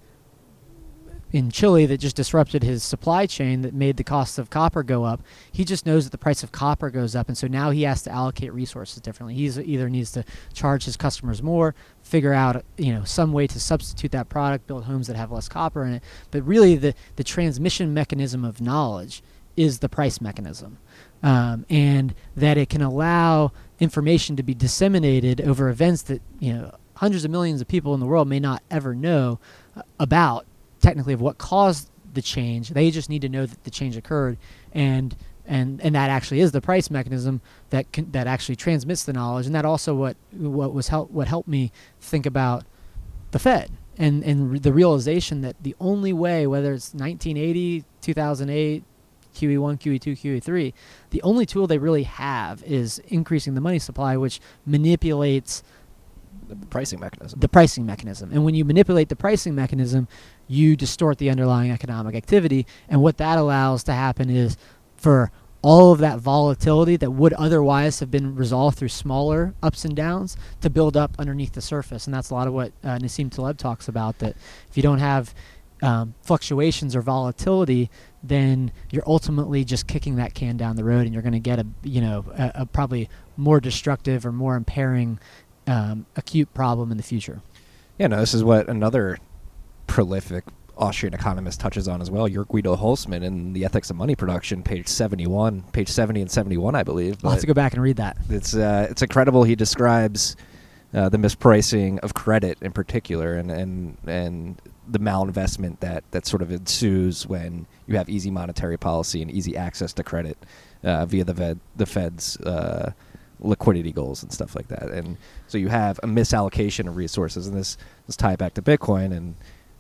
in Chile that just disrupted his supply chain that made the cost of copper go up. He just knows that the price of copper goes up, and so now he has to allocate resources differently. He either needs to charge his customers more, figure out, you know, some way to substitute that product, build homes that have less copper in it. But really, the the transmission mechanism of knowledge is the price mechanism, um, and that it can allow information to be disseminated over events that, you know, hundreds of millions of people in the world may not ever know uh, about. Technically, of what caused the change. They just need to know that the change occurred, and and and that actually is the price mechanism that can, that actually transmits the knowledge. And that also what what was help what helped me think about the Fed, and and re- the realization that the only way, whether it's nineteen eighty, two thousand eight, Q E one, Q E two, Q E three, the only tool they really have is increasing the money supply, which manipulates The pricing mechanism. the pricing mechanism. And when you manipulate the pricing mechanism, you distort the underlying economic activity. And what that allows to happen is for all of that volatility that would otherwise have been resolved through smaller ups and downs to build up underneath the surface. And that's a lot of what uh, Nassim Taleb talks about, that if you don't have um, fluctuations or volatility, then you're ultimately just kicking that can down the road, and you're going to get a, you know, a, a probably more destructive or more impairing Um, acute problem in the future. Yeah, no, this is what another prolific Austrian economist touches on as well, Jörg Guido Holzmann, in The Ethics of Money Production, page seventy-one, page seventy and seventy-one, I believe. I'll have to go back and read that. It's uh, it's incredible. He describes uh, the mispricing of credit in particular, and and and the malinvestment that that sort of ensues when you have easy monetary policy and easy access to credit uh, via the Fed, the Fed's uh, liquidity goals and stuff like that. And so you have a misallocation of resources, and this this tie back to Bitcoin, and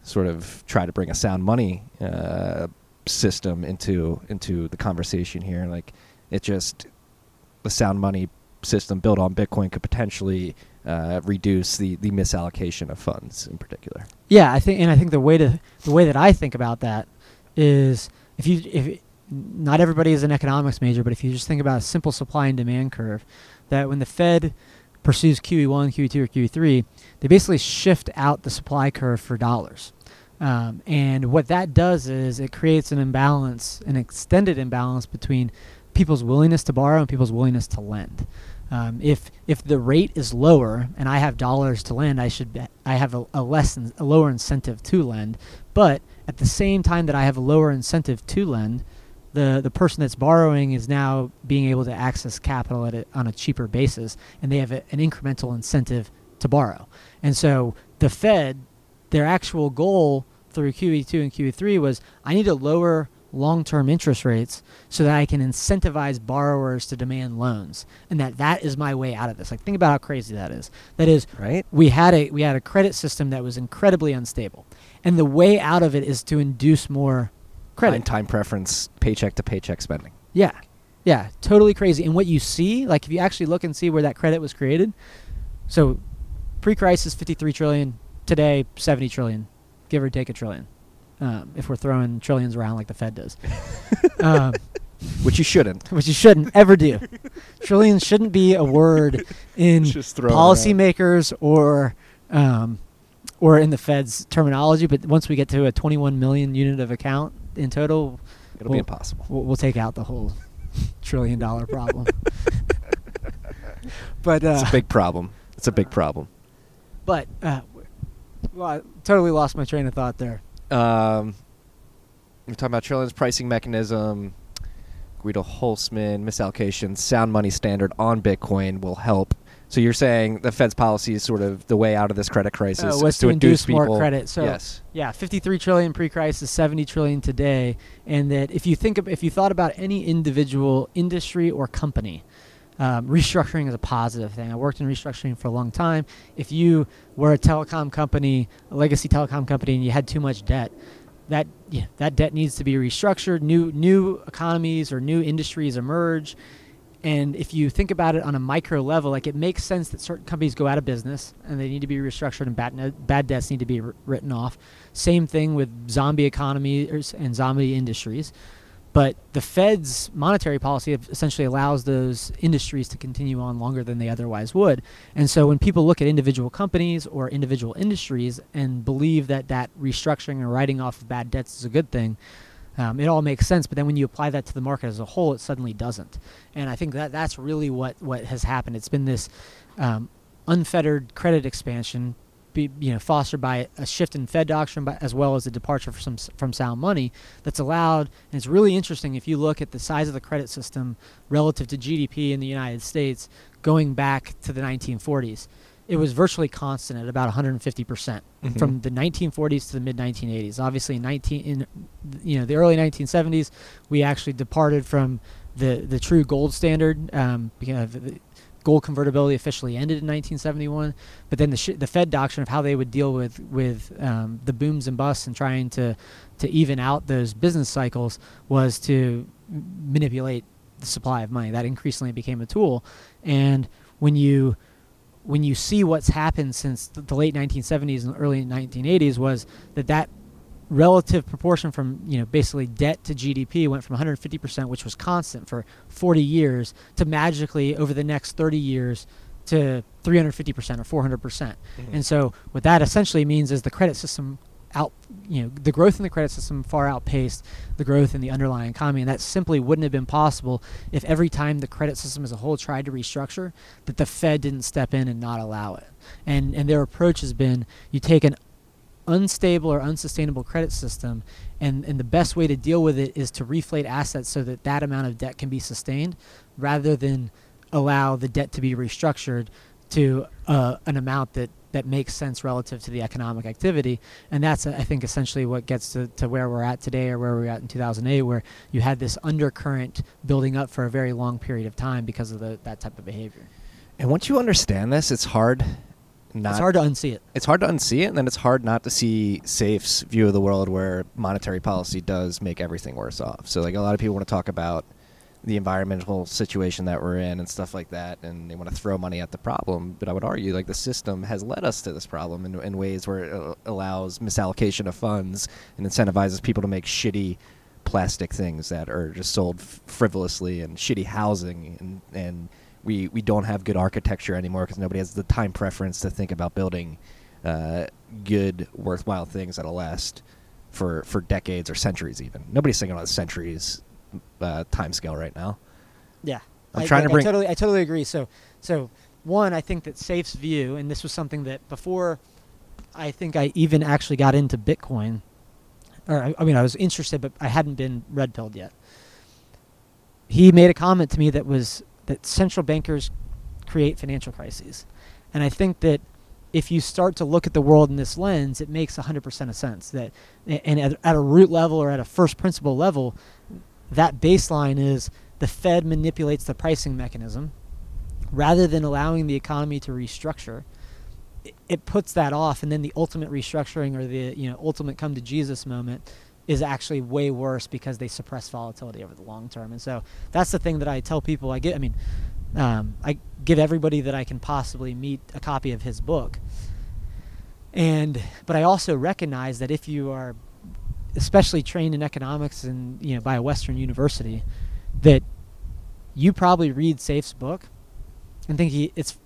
sort of try to bring a sound money uh, system into into the conversation here. Like, it just the sound money system built on Bitcoin could potentially uh, reduce the, the misallocation of funds in particular. Yeah, I think, and I think the way to the way that I think about that is if you if not everybody is an economics major, but if you just think about a simple supply and demand curve, that when the Fed pursues Q E one, Q E two, or Q E three, they basically shift out the supply curve for dollars. Um, and what that does is it creates an imbalance, an extended imbalance between people's willingness to borrow and people's willingness to lend. Um, if if the rate is lower and I have dollars to lend, I should be, I have a, a less in, a lower incentive to lend. But at the same time that I have a lower incentive to lend, the the person that's borrowing is now being able to access capital at a, on a cheaper basis, and they have a, an incremental incentive to borrow. And so the Fed, their actual goal through Q E two and Q E three was, I need to lower long-term interest rates so that I can incentivize borrowers to demand loans, and that that is my way out of this. Like, think about how crazy that is. That is, right? We had a we had a credit system that was incredibly unstable, and the way out of it is to induce more credit. Time, time preference, paycheck to paycheck spending. Yeah, yeah, totally crazy. And what you see, like if you actually look and see where that credit was created, so pre-crisis fifty-three trillion, today seventy trillion, give or take a trillion. Um, if we're throwing trillions around like the Fed does. um, which you shouldn't. Which you shouldn't ever do. Trillions shouldn't be a word in policymakers or um, or in the Fed's terminology. But once we get to a twenty-one million unit of account in total, it'll we'll, be impossible. We'll, we'll take out the whole trillion dollar problem. But uh, it's a big problem. It's a big problem. But uh, well, I totally lost my train of thought there. Um, we're talking about trillions, pricing mechanism, Guido Holzman, misallocation, sound money standard on Bitcoin will help. So you're saying the Fed's policy is sort of the way out of this credit crisis uh, was to, to induce, induce people. more credit. So yes. yeah, fifty-three trillion pre-crisis, seventy trillion today, and that if you think of, if you thought about any individual industry or company, Um, restructuring is a positive thing. I worked in restructuring for a long time. If you were a telecom company, a legacy telecom company, and you had too much debt, that yeah, that debt needs to be restructured. New new economies or new industries emerge, and if you think about it on a micro level, like it makes sense that certain companies go out of business and they need to be restructured, and bad bad debts need to be r- written off. Same thing with zombie economies and zombie industries. But the Fed's monetary policy essentially allows those industries to continue on longer than they otherwise would. And so when people look at individual companies or individual industries and believe that that restructuring or writing off of bad debts is a good thing, um, it all makes sense. But then when you apply that to the market as a whole, it suddenly doesn't. And I think that that's really what, what has happened. It's been this um, unfettered credit expansion, Be, you know, fostered by a shift in Fed doctrine, but as well as a departure from some, from sound money that's allowed. And it's really interesting if you look at the size of the credit system relative to G D P in the United States going back to the nineteen forties. It was virtually constant at about one hundred fifty percent mm-hmm. from the nineteen forties to the mid nineteen eighties. Obviously, in nineteen in you know the early nineteen seventies, we actually departed from the the true gold standard. Um, because the, Gold convertibility officially ended in nineteen seventy-one, but then the sh- the Fed doctrine of how they would deal with with um, the booms and busts and trying to to even out those business cycles was to m- manipulate the supply of money. That increasingly became a tool, and when you when you see what's happened since th- the late nineteen seventies and early nineteen eighties was that that relative proportion from, you know, basically debt to G D P went from one hundred fifty percent, which was constant for forty years, to magically over the next thirty years to three hundred fifty percent or four hundred percent. Mm-hmm. And so what that essentially means is the credit system out, you know, the growth in the credit system far outpaced the growth in the underlying economy. And that simply wouldn't have been possible if every time the credit system as a whole tried to restructure, that the Fed didn't step in and not allow it. And, and their approach has been, you take an unstable or unsustainable credit system, and, and the best way to deal with it is to reflate assets so that that amount of debt can be sustained, rather than allow the debt to be restructured to uh, an amount that, that makes sense relative to the economic activity. And that's, I think, essentially what gets to, to where we're at today, or where we were at in two thousand eight, where you had this undercurrent building up for a very long period of time because of the, that type of behavior. And once you understand this, it's hard not. It's hard to unsee it. It's hard to unsee it, and then it's hard not to see SAFE's view of the world, where monetary policy does make everything worse off. So, like, a lot of people want to talk about the environmental situation that we're in and stuff like that, and they want to throw money at the problem. But I would argue, like, the system has led us to this problem in, in ways where it uh, allows misallocation of funds and incentivizes people to make shitty plastic things that are just sold f- frivolously, and shitty housing, and and we we don't have good architecture anymore because nobody has the time preference to think about building uh, good, worthwhile things that'll last for for decades or centuries. Even nobody's thinking about centuries uh, time scale right now. Yeah, I'm I, trying like, to bring. I totally, I totally agree. So, so one, I think that SAFE's view, and this was something that before, I think I even actually got into Bitcoin, or I, I mean, I was interested, but I hadn't been red pilled yet. He made a comment to me that was that central bankers create financial crises, and I think that if you start to look at the world in this lens, it makes one hundred percent of sense. That, and at, at a root level or at a first principle level, that baseline is the Fed manipulates the pricing mechanism rather than allowing the economy to restructure. It, it puts that off, and then the ultimate restructuring, or the you know ultimate come to Jesus moment, is actually way worse because they suppress volatility over the long term. And so that's the thing that I tell people. I get. I mean, um, I give everybody that I can possibly meet a copy of his book. And but I also recognize that if you are especially trained in economics and you know by a Western university, that you probably read Safe's book and think he, it's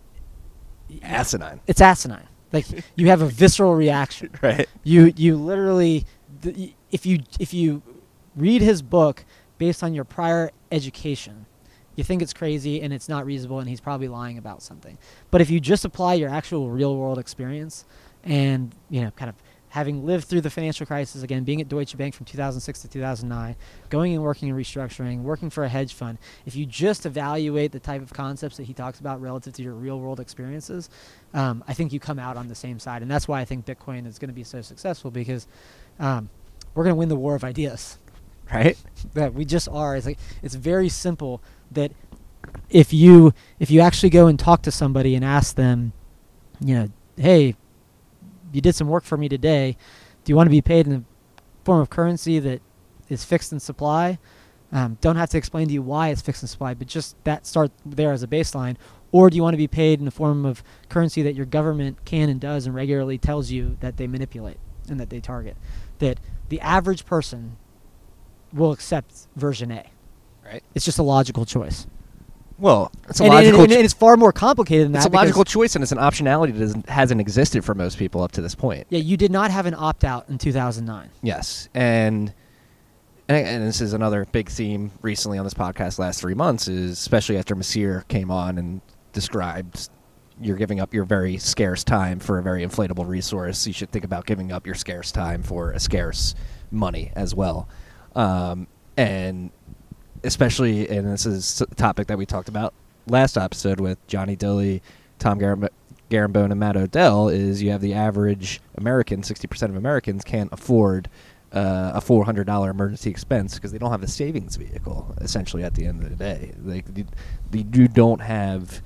asinine. It's asinine. Like you have a visceral reaction. Right. You you literally th- if you if you read his book based on your prior education, you think it's crazy and it's not reasonable and he's probably lying about something. But if you just apply your actual real world experience and, you know, kind of having lived through the financial crisis, again, being at Deutsche Bank from two thousand six to two thousand nine, going and working in restructuring, working for a hedge fund, if you just evaluate the type of concepts that he talks about relative to your real world experiences, um, I think you come out on the same side. And that's why I think Bitcoin is going to be so successful, because um, we're going to win the war of ideas. Right? That we just are. It's like, it's very simple that if you if you actually go and talk to somebody and ask them, you know, hey, you did some work for me today. Do you want to be paid in a form of currency that is fixed in supply? Um, don't have to explain to you why it's fixed in supply, but just that start there as a baseline. Or do you want to be paid in the form of currency that your government can and does and regularly tells you that they manipulate and that they target? That the average person will accept version A. Right. It's just a logical choice. Well, it's a and, logical. and, and, and it's far more complicated than it's that. It's a logical choice, and it's an optionality that doesn't, hasn't existed for most people up to this point. Yeah, you did not have an opt-out in two thousand nine. Yes, and, and and this is another big theme recently on this podcast. Last three months is especially after Messire came on and described you're giving up your very scarce time for a very inflatable resource. You should think about giving up your scarce time for a scarce money as well, um, and. Especially, and this is a topic that we talked about last episode with Johnny Dilly, Tom Garam- Garambone, and Matt Odell, is you have the average American, sixty percent of Americans can't afford uh, a four hundred dollars emergency expense because they don't have a savings vehicle, essentially, at the end of the day. Like, you, you don't have,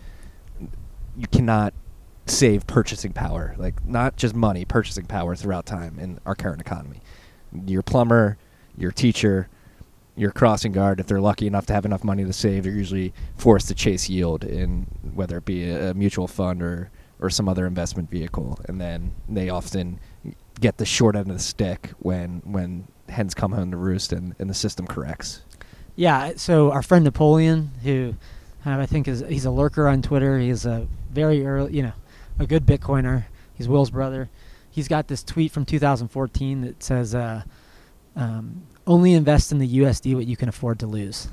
you cannot save purchasing power, like not just money, purchasing power throughout time in our current economy. Your plumber, your teacher, your crossing guard, if they're lucky enough to have enough money to save, they're usually forced to chase yield in whether it be a, a mutual fund or, or some other investment vehicle. And then they often get the short end of the stick when when hens come home to roost and, and the system corrects. Yeah, so our friend Napoleon, who uh, I think is he's a lurker on Twitter. He's a very early, you know, a good Bitcoiner. He's Will's brother. He's got this tweet from two thousand fourteen that says, uh, um, only invest in the U S D what you can afford to lose.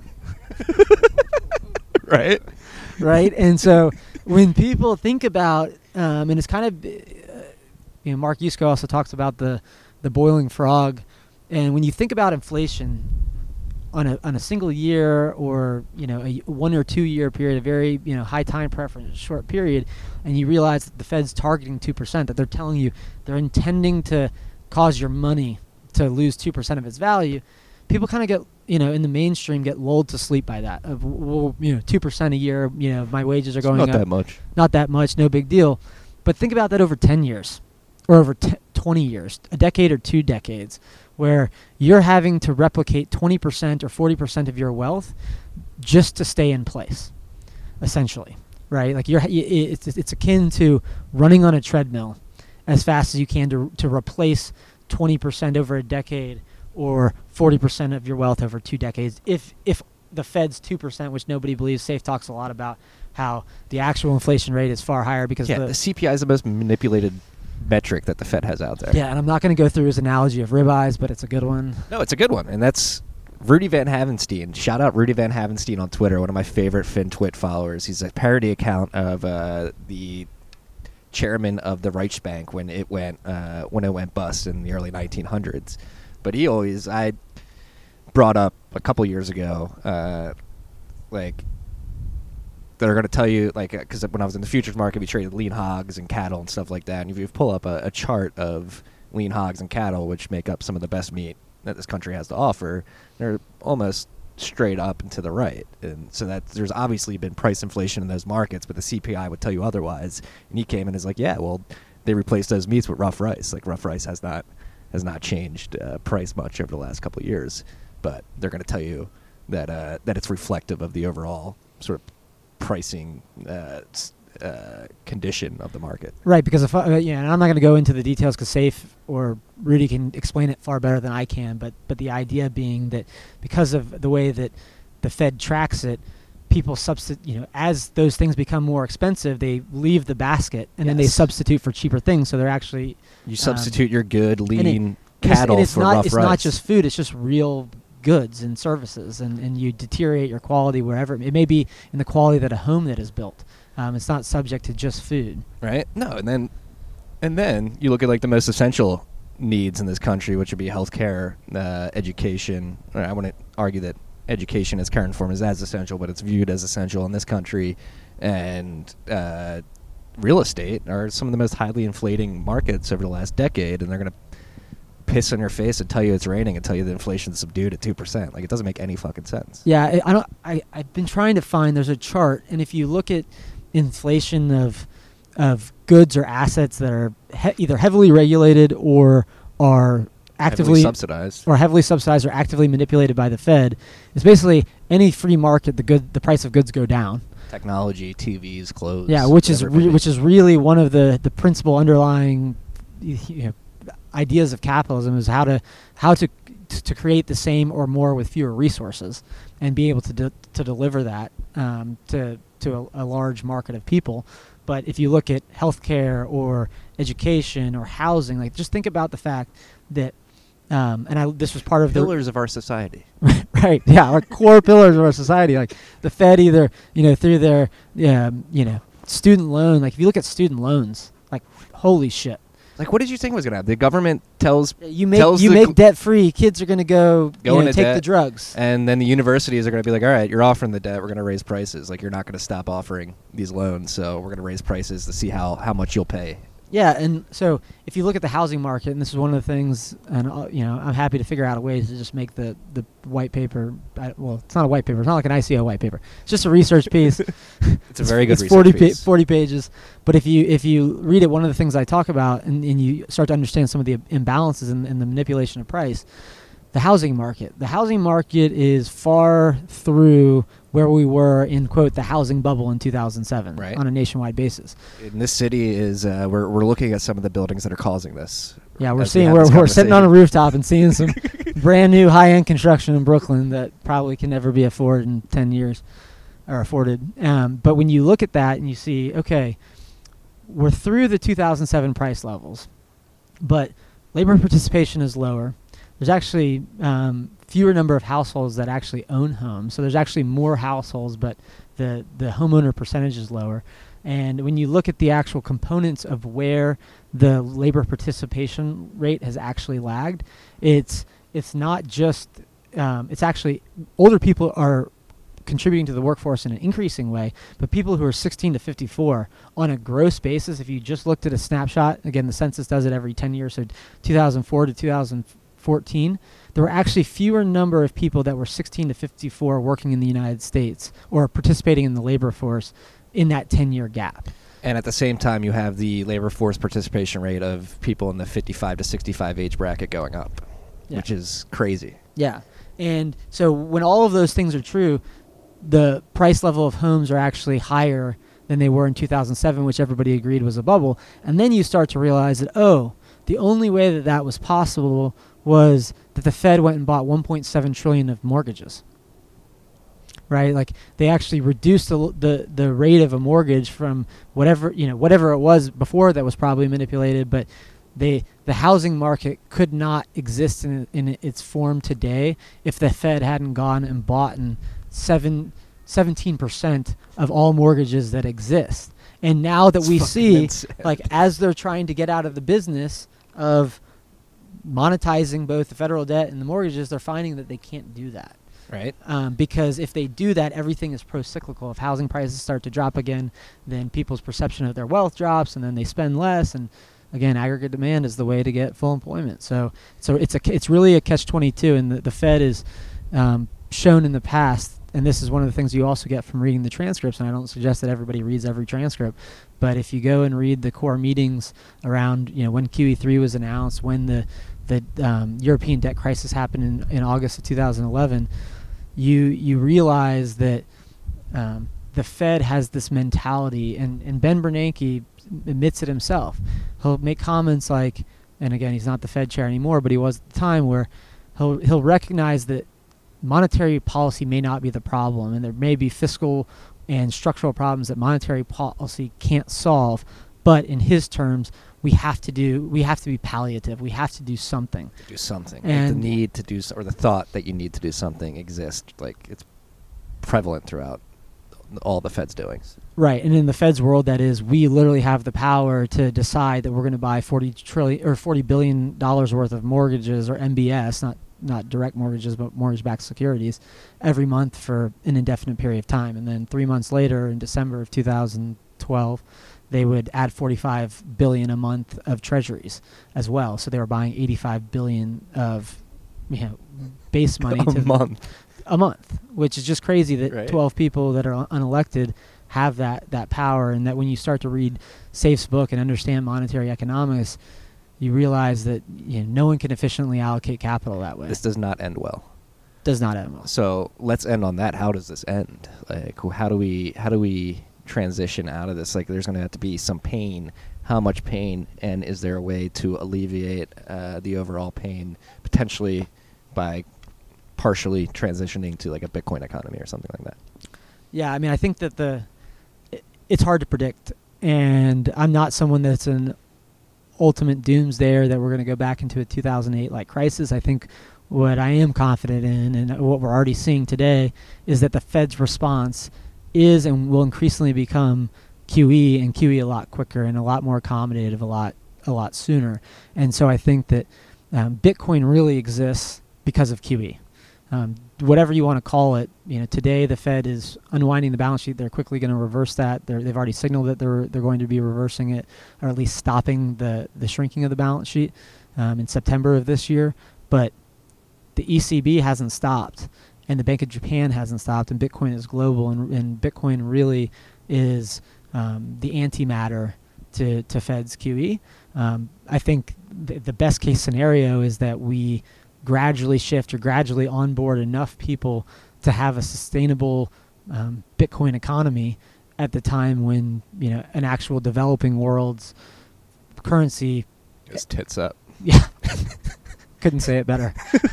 Right? Right? And so when people think about, um, and it's kind of, uh, you know, Mark Yusko also talks about the, the boiling frog. And when you think about inflation on a on a single year or, you know, a one or two year period, a very, you know, high time preference, short period, and you realize that the Fed's targeting two percent, that they're telling you they're intending to cause your money to lose two percent of its value, people kind of get, you know, in the mainstream get lulled to sleep by that. Of, well, you know, two percent a year, you know, my wages are going not up. Not that much. Not that much, no big deal. But think about that over ten years or over t- twenty years, a decade or two decades, where you're having to replicate twenty percent or forty percent of your wealth just to stay in place, essentially, right? Like you're, it's, it's akin to running on a treadmill as fast as you can to to replace twenty percent over a decade or forty percent of your wealth over two decades. If if the Fed's two percent, which nobody believes, Safe talks a lot about how the actual inflation rate is far higher because yeah, the, the C P I is the most manipulated metric that the Fed has out there. Yeah, and I'm not going to go through his analogy of ribeyes, but it's a good one. No, it's a good one, and that's Rudy Van Havenstein. Shout out Rudy Van Havenstein on Twitter, one of my favorite FinTwit followers. He's a parody account of uh, the chairman of the Reichsbank when it went uh, when it went bust in the early nineteen hundreds. But he always I brought up a couple years ago, uh, like they're going to tell you, like, because when I was in the futures market, we traded lean hogs and cattle and stuff like that. And if you pull up a, a chart of lean hogs and cattle, which make up some of the best meat that this country has to offer, they're almost straight up and to the right. And so that there's obviously been price inflation in those markets, but the C P I would tell you otherwise. And he came in and is like, yeah, well, they replaced those meats with rough rice. Like rough rice has not has not changed uh, price much over the last couple of years, but they're going to tell you that uh, that it's reflective of the overall sort of pricing uh, uh, condition of the market. Right, because if I, uh, yeah, and I'm not going to go into the details because Safe or Rudy can explain it far better than I can. But but the idea being that because of the way that the Fed tracks it, people substitute. You know, as those things become more expensive, they leave the basket and yes. then they substitute for cheaper things. So they're actually you substitute um, your good lean it, cattle and it's, and it's for not, rough it's rice. It's not just food; it's just real goods and services, and, and you deteriorate your quality wherever. It may be in the quality that a home that is built. Um, it's not subject to just food. Right? No, and then and then you look at like the most essential needs in this country, which would be healthcare, uh, education. I wouldn't argue that education as current form is as essential, but it's viewed as essential in this country. And uh, real estate are some of the most highly inflating markets over the last decade, and they're going to piss in your face and tell you it's raining and tell you the inflation's subdued at two percent. Like, it doesn't make any fucking sense. Yeah, I, I don't. I I've been trying to find. There's a chart, and if you look at inflation of of goods or assets that are he- either heavily regulated or are actively heavily subsidized, or heavily subsidized or actively manipulated by the Fed, it's basically any free market. The good, the price of goods go down. Technology, T Vs, clothes. Yeah, which is re- which is really one of the the principal underlying, you know, ideas of capitalism is how to how to to create the same or more with fewer resources and be able to de- to deliver that um, to to a, a large market of people. But if you look at healthcare or education or housing, like just think about the fact that um, and I this was part of pillars the of our society. Right, yeah, our core pillars of our society. Like the Fed either, you know, through their um, you know, student loan, like if you look at student loans, like holy shit. Like, what did you think was going to happen? The government tells you make tells you the make cl- debt free. Kids are going to go, go you know, into take debt, the drugs, and then the universities are going to be like, "All right, you're offering the debt. We're going to raise prices. Like, you're not going to stop offering these loans, so we're going to raise prices to see how, how much you'll pay." Yeah, and so if you look at the housing market, and this is one of the things, and uh, you know, I'm happy to figure out a way to just make the, the white paper. I, well, it's not a white paper. It's not like an I C O white paper. It's just a research piece. It's a very good it's research forty piece. Pa- forty pages. But if you if you read it, one of the things I talk about, and, and you start to understand some of the imbalances in, in the manipulation of price, the housing market. The housing market is far through where we were in, quote, the housing bubble in two thousand seven, right, on a nationwide basis. In this city is uh, we're we're looking at some of the buildings that are causing this. Yeah, we're seeing we we're we're sitting on a rooftop and seeing some brand new high end construction in Brooklyn that probably can never be afforded in ten years, or afforded. Um, but when you look at that and you see, okay, we're through the two thousand seven price levels, but labor participation is lower. There's actually um, fewer number of households that actually own homes. So there's actually more households, but the, the homeowner percentage is lower. And when you look at the actual components of where the labor participation rate has actually lagged, it's it's not just, um, it's actually, older people are contributing to the workforce in an increasing way, but people who are sixteen to fifty-four on a gross basis, if you just looked at a snapshot, again, the census does it every ten years, so two thousand four to two thousand fourteen, there were actually fewer number of people that were sixteen to fifty-four working in the United States or participating in the labor force in that ten-year gap. And at the same time, you have the labor force participation rate of people in the fifty-five to sixty-five age bracket going up, yeah. which is crazy. Yeah. And so when all of those things are true, the price level of homes are actually higher than they were in two thousand seven, which everybody agreed was a bubble. And then you start to realize that, oh, the only way that that was possible was that the Fed went and bought one point seven trillion dollars of mortgages. Right? Like they actually reduced the, the the rate of a mortgage from whatever, you know, whatever it was before that was probably manipulated, but they the housing market could not exist in in its form today if the Fed hadn't gone and bought in seven seventeen percent of all mortgages that exist. And now that it's we see, insane. like as they're trying to get out of the business of monetizing both the federal debt and the mortgages, they're finding that they can't do that. Right. Um, because if they do that, everything is pro-cyclical. If housing prices start to drop again, then people's perception of their wealth drops, and then they spend less. And again, aggregate demand is the way to get full employment. So, so it's a it's really a catch twenty-two, and the, the Fed is um, shown in the past. And this is one of the things you also get from reading the transcripts. And I don't suggest that everybody reads every transcript, but if you go and read the core meetings around, you know, when Q E three was announced, when the the um, European debt crisis happened in, in August of two thousand eleven. You you realize that um, the Fed has this mentality, and, and Ben Bernanke admits it himself. He'll make comments like, and again, he's not the Fed chair anymore, but he was at the time, where he'll he'll recognize that monetary policy may not be the problem, and there may be fiscal and structural problems that monetary policy can't solve. But in his terms, we have to do we have to be palliative. We have to do something. Do something. And like the need to do, so, or the thought that you need to do something exists. Like it's prevalent throughout all the Fed's doings. Right, and in the Fed's world, that is, we literally have the power to decide that we're going to buy forty trillion or forty billion dollars worth of mortgages, or M B S, not not direct mortgages, but mortgage-backed securities, every month for an indefinite period of time. And then three months later, in December of two thousand twelve, they would add forty-five billion dollars a month of treasuries as well. So they were buying eighty-five billion dollars of, you know, base money a to month. a month, which is just crazy that right. twelve people that are unelected have that that power. And that when you start to read Safe's book and understand monetary economics, you realize that, you know, no one can efficiently allocate capital that way. This does not end well. Does not end well. So let's end on that. How does this end? Like, how do we how do we transition out of this? Like, there's going to have to be some pain. How much pain? And is there a way to alleviate uh, the overall pain, potentially by partially transitioning to like a Bitcoin economy or something like that? Yeah, I mean, I think that the it, it's hard to predict, and I'm not someone that's an ultimate doomsdayer that we're going to go back into a two thousand eight like crisis. I think what I am confident in, and what we're already seeing today, is that the Fed's response is and will increasingly become Q E, and Q E a lot quicker and a lot more accommodative, a lot a lot sooner. And so I think that um, Bitcoin really exists because of Q E. Um, whatever you want to call it, you know, today the Fed is unwinding the balance sheet. They're quickly going to reverse that. They're, they've already signaled that they're they're going to be reversing it, or at least stopping the the shrinking of the balance sheet um, in September of this year. But the E C B hasn't stopped, and the Bank of Japan hasn't stopped, and Bitcoin is global, and, and Bitcoin really is um, the antimatter to, to Fed's Q E. Um, I think th- the best case scenario is that we gradually shift or gradually onboard enough people to have a sustainable um, Bitcoin economy at the time when, you know, an actual developing world's currency goes tits up. Yeah. Couldn't say it better.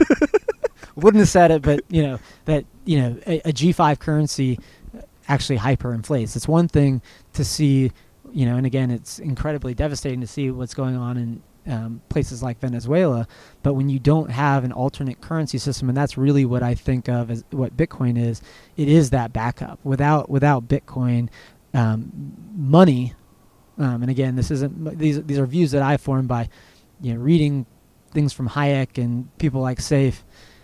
Wouldn't have said it, but, you know, that, you know, a, a G five currency actually hyperinflates. It's one thing to see, you know, and again, it's incredibly devastating to see what's going on in um, places like Venezuela. But when you don't have an alternate currency system, and that's really what I think of as what Bitcoin is, it is that backup. Without without Bitcoin, um, money, um, and again, this isn't these these are views that I formed by, you know, reading things from Hayek and people like Safe.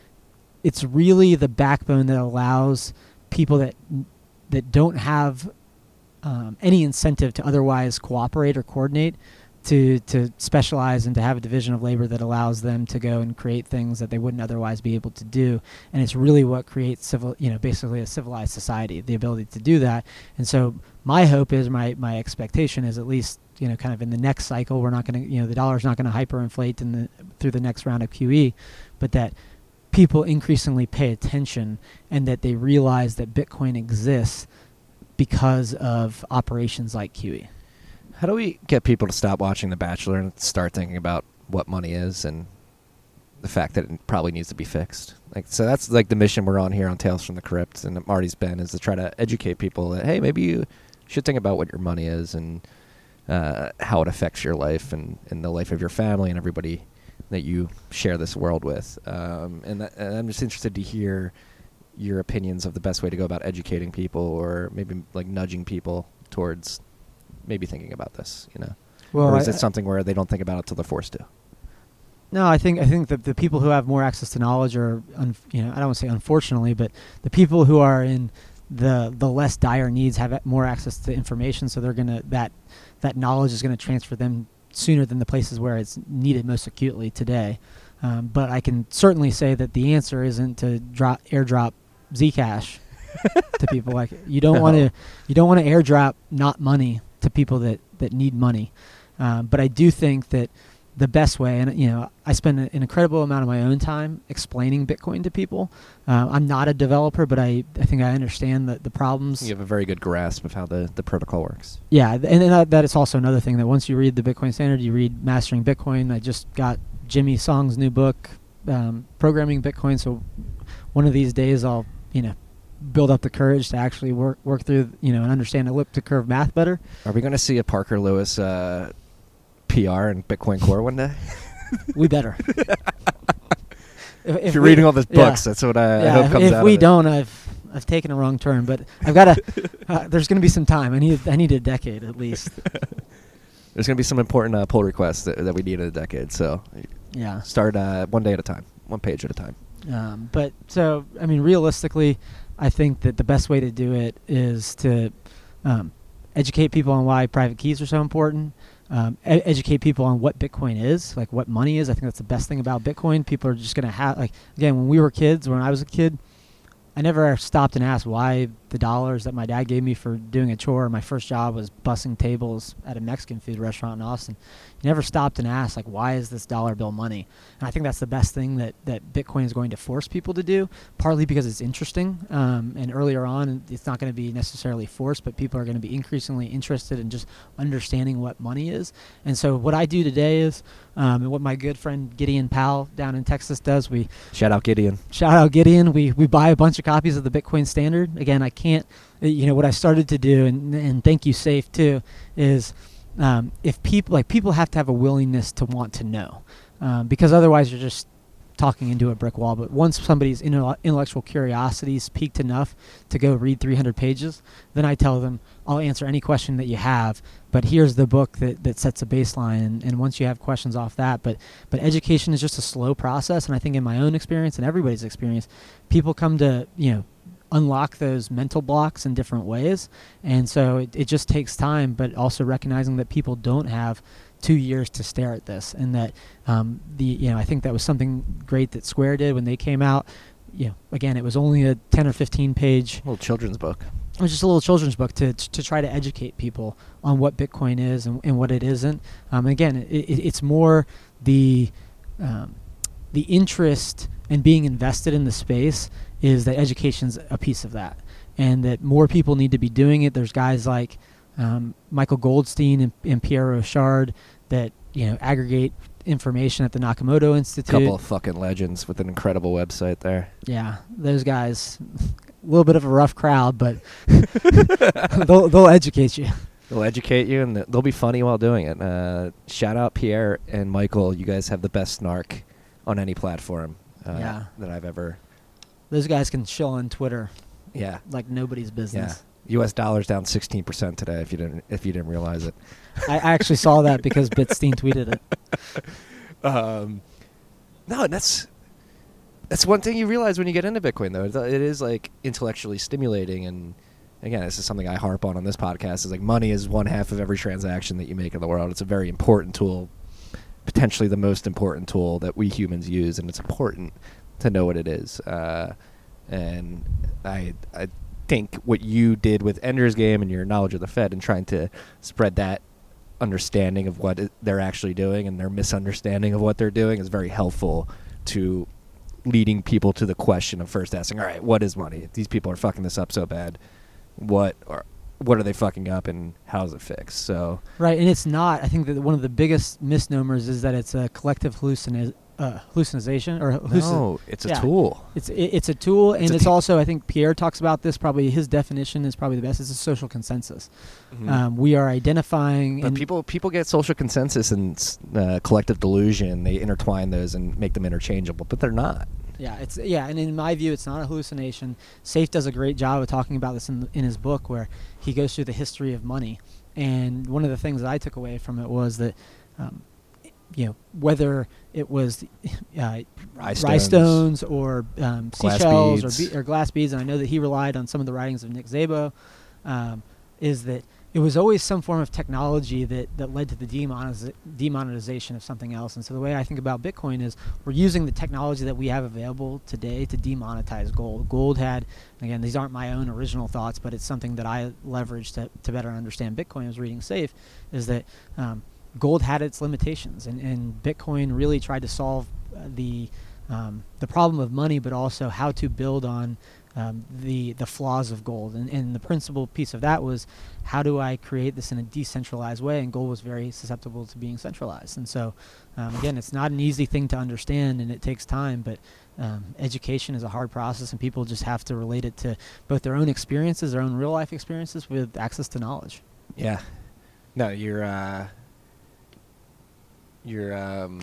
It's really the backbone that allows people that that don't have um, any incentive to otherwise cooperate or coordinate to to specialize and to have a division of labor that allows them to go and create things that they wouldn't otherwise be able to do. And it's really what creates civil, you know, basically a civilized society, the ability to do that. And so my hope is, my my expectation is, at least, you know, kind of in the next cycle, we're not going to, you know, the dollar's not going to hyperinflate in the through the next round of Q E, but that people increasingly pay attention and that they realize that Bitcoin exists because of operations like Q E. How do we get people to stop watching The Bachelor and start thinking about what money is and the fact that it probably needs to be fixed? Like, so that's like the mission we're on here on Tales from the Crypt, and Marty's been, is to try to educate people that, hey, maybe you should think about what your money is and uh, how it affects your life and, and the life of your family and everybody that you share this world with. Um, and, that, and I'm just interested to hear your opinions of the best way to go about educating people, or maybe like nudging people towards maybe thinking about this, you know? Well, or is I, it something where they don't think about it till they're forced to? No, I think I think that the people who have more access to knowledge are, un, you know, I don't want to say unfortunately, but the people who are in the the less dire needs have more access to information, so they're gonna that that knowledge is gonna transfer them sooner than the places where it's needed most acutely today. Um, but I can certainly say that the answer isn't to drop airdrop Zcash to people. Like, you don't No. want to you don't want to airdrop not money to people that that need money. Um, but I do think that the best way, and you know, I spend an incredible amount of my own time explaining Bitcoin to people. Uh, I'm not a developer, but I, I think I understand the, the problems. You have a very good grasp of how the, the protocol works. Yeah, and, and that, that is also another thing, that once you read the Bitcoin Standard, you read Mastering Bitcoin. I just got Jimmy Song's new book, um, Programming Bitcoin, so one of these days I'll, you know, build up the courage to actually work work through, you know, and understand elliptic curve math better. Are we going to see a Parker Lewis uh, P R in Bitcoin Core one day? We better. if, if you're we, reading all those books, yeah, that's what I, yeah, I hope if, comes if out we of it. don't, I've I've taken a wrong turn, but I've got to. Uh, there's going to be some time. I need I need a decade at least. There's going to be some important uh, pull requests that, that we need in a decade. So yeah, start uh, one day at a time, one page at a time. Um, but so I mean, realistically, I think that the best way to do it is to um, educate people on why private keys are so important. Um, e- educate people on what Bitcoin is, like what money is. I think that's the best thing about Bitcoin. People are just going to have, like, again, when we were kids, when I was a kid, I never stopped and asked why the dollars that my dad gave me for doing a chore. My first job was bussing tables at a Mexican food restaurant in Austin. You never stopped and asked, like, why is this dollar bill money? And I think that's the best thing that, that Bitcoin is going to force people to do, partly because it's interesting. Um, and earlier on, it's not going to be necessarily forced, but people are going to be increasingly interested in just understanding what money is. And so what I do today is, um, and what my good friend Gideon Powell down in Texas does, we... Shout out Gideon. Shout out Gideon. We, we buy a bunch of copies of the Bitcoin Standard. Again, I can't, you know, what I started to do, and, and thank you, Safe, too, is um, if people, like, people have to have a willingness to want to know, um, because otherwise you're just talking into a brick wall. But once somebody's intellectual curiosity is piqued enough to go read three hundred pages, then I tell them, I'll answer any question that you have, but here's the book that, that sets a baseline, and, and once you have questions off that. But but education is just a slow process, and I think in my own experience and everybody's experience, people come to, you know, unlock those mental blocks in different ways. And so it, it just takes time, but also recognizing that people don't have two years to stare at this, and that um, the you know I think that was something great that Square did when they came out. You know, again, it was only a ten or fifteen page little children's book. It was just a little children's book to to try to educate people on what Bitcoin is and, and what it isn't. Um, again, it, it, it's more the um, the interest and being invested in the space is that education's a piece of that, and that more people need to be doing it. There's guys like um, Michael Goldstein and, and Pierre Rochard that, you know, aggregate information at the Nakamoto Institute. Couple of fucking legends with an incredible website there. Yeah, those guys, a little bit of a rough crowd, but they'll, they'll educate you. They'll educate you, and they'll be funny while doing it. Uh, shout out Pierre and Michael. You guys have the best snark on any platform uh, yeah. that I've ever... Those guys can chill on Twitter. Yeah. Like nobody's business. Yeah. U S dollar's down sixteen percent today, if you didn't if you didn't realize it. I, I actually saw that because Bitstein tweeted it. Um, no, that's that's one thing you realize when you get into Bitcoin, though. It is like intellectually stimulating, and again, this is something I harp on on this podcast, is like money is one half of every transaction that you make in the world. It's a very important tool, potentially the most important tool that we humans use, and it's important to know what it is. Uh, and I, I think what you did with Ender's Game and your knowledge of the Fed and trying to spread that understanding of what it, they're actually doing and their misunderstanding of what they're doing is very helpful to leading people to the question of first asking, all right, what is money? These people are fucking this up so bad. What are what are they fucking up, and how is it fixed? So right, and it's not. I think that one of the biggest misnomers is that it's a collective hallucina- uh, hallucination or hallucin- no, it's a yeah. tool. It's it, it's a tool, and It's a it's t- also, I think Pierre talks about this. Probably his definition is probably the best. It's a social consensus. Mhm. Um, we are identifying. But and people people get social consensus and uh, collective delusion. They intertwine those and make them interchangeable, but they're not. Yeah, it's yeah, and in my view, it's not a hallucination. Safe does a great job of talking about this in in his book, where he goes through the history of money. And one of the things that I took away from it was that, um, you know, whether it was uh, Rye rye stones. stones or um, Glass seashells beads. or, be- or glass beads, and I know that he relied on some of the writings of Nick Szabo, um, is that it was always some form of technology that, that led to the demoniz- demonetization of something else. And so the way I think about Bitcoin is we're using the technology that we have available today to demonetize gold. Gold had, again, these aren't my own original thoughts, but it's something that I leveraged to, to better understand Bitcoin. I was reading Safe, is that um, gold had its limitations, and, and Bitcoin really tried to solve uh, the um, the problem of money, but also how to build on Um, the the flaws of gold. And, and the principal piece of that was, how do I create this in a decentralized way? And gold was very susceptible to being centralized. And so, um, again, it's not an easy thing to understand, and it takes time, but um, education is a hard process, and people just have to relate it to both their own experiences, their own real life experiences, with access to knowledge. Yeah. No, you're uh, you're um,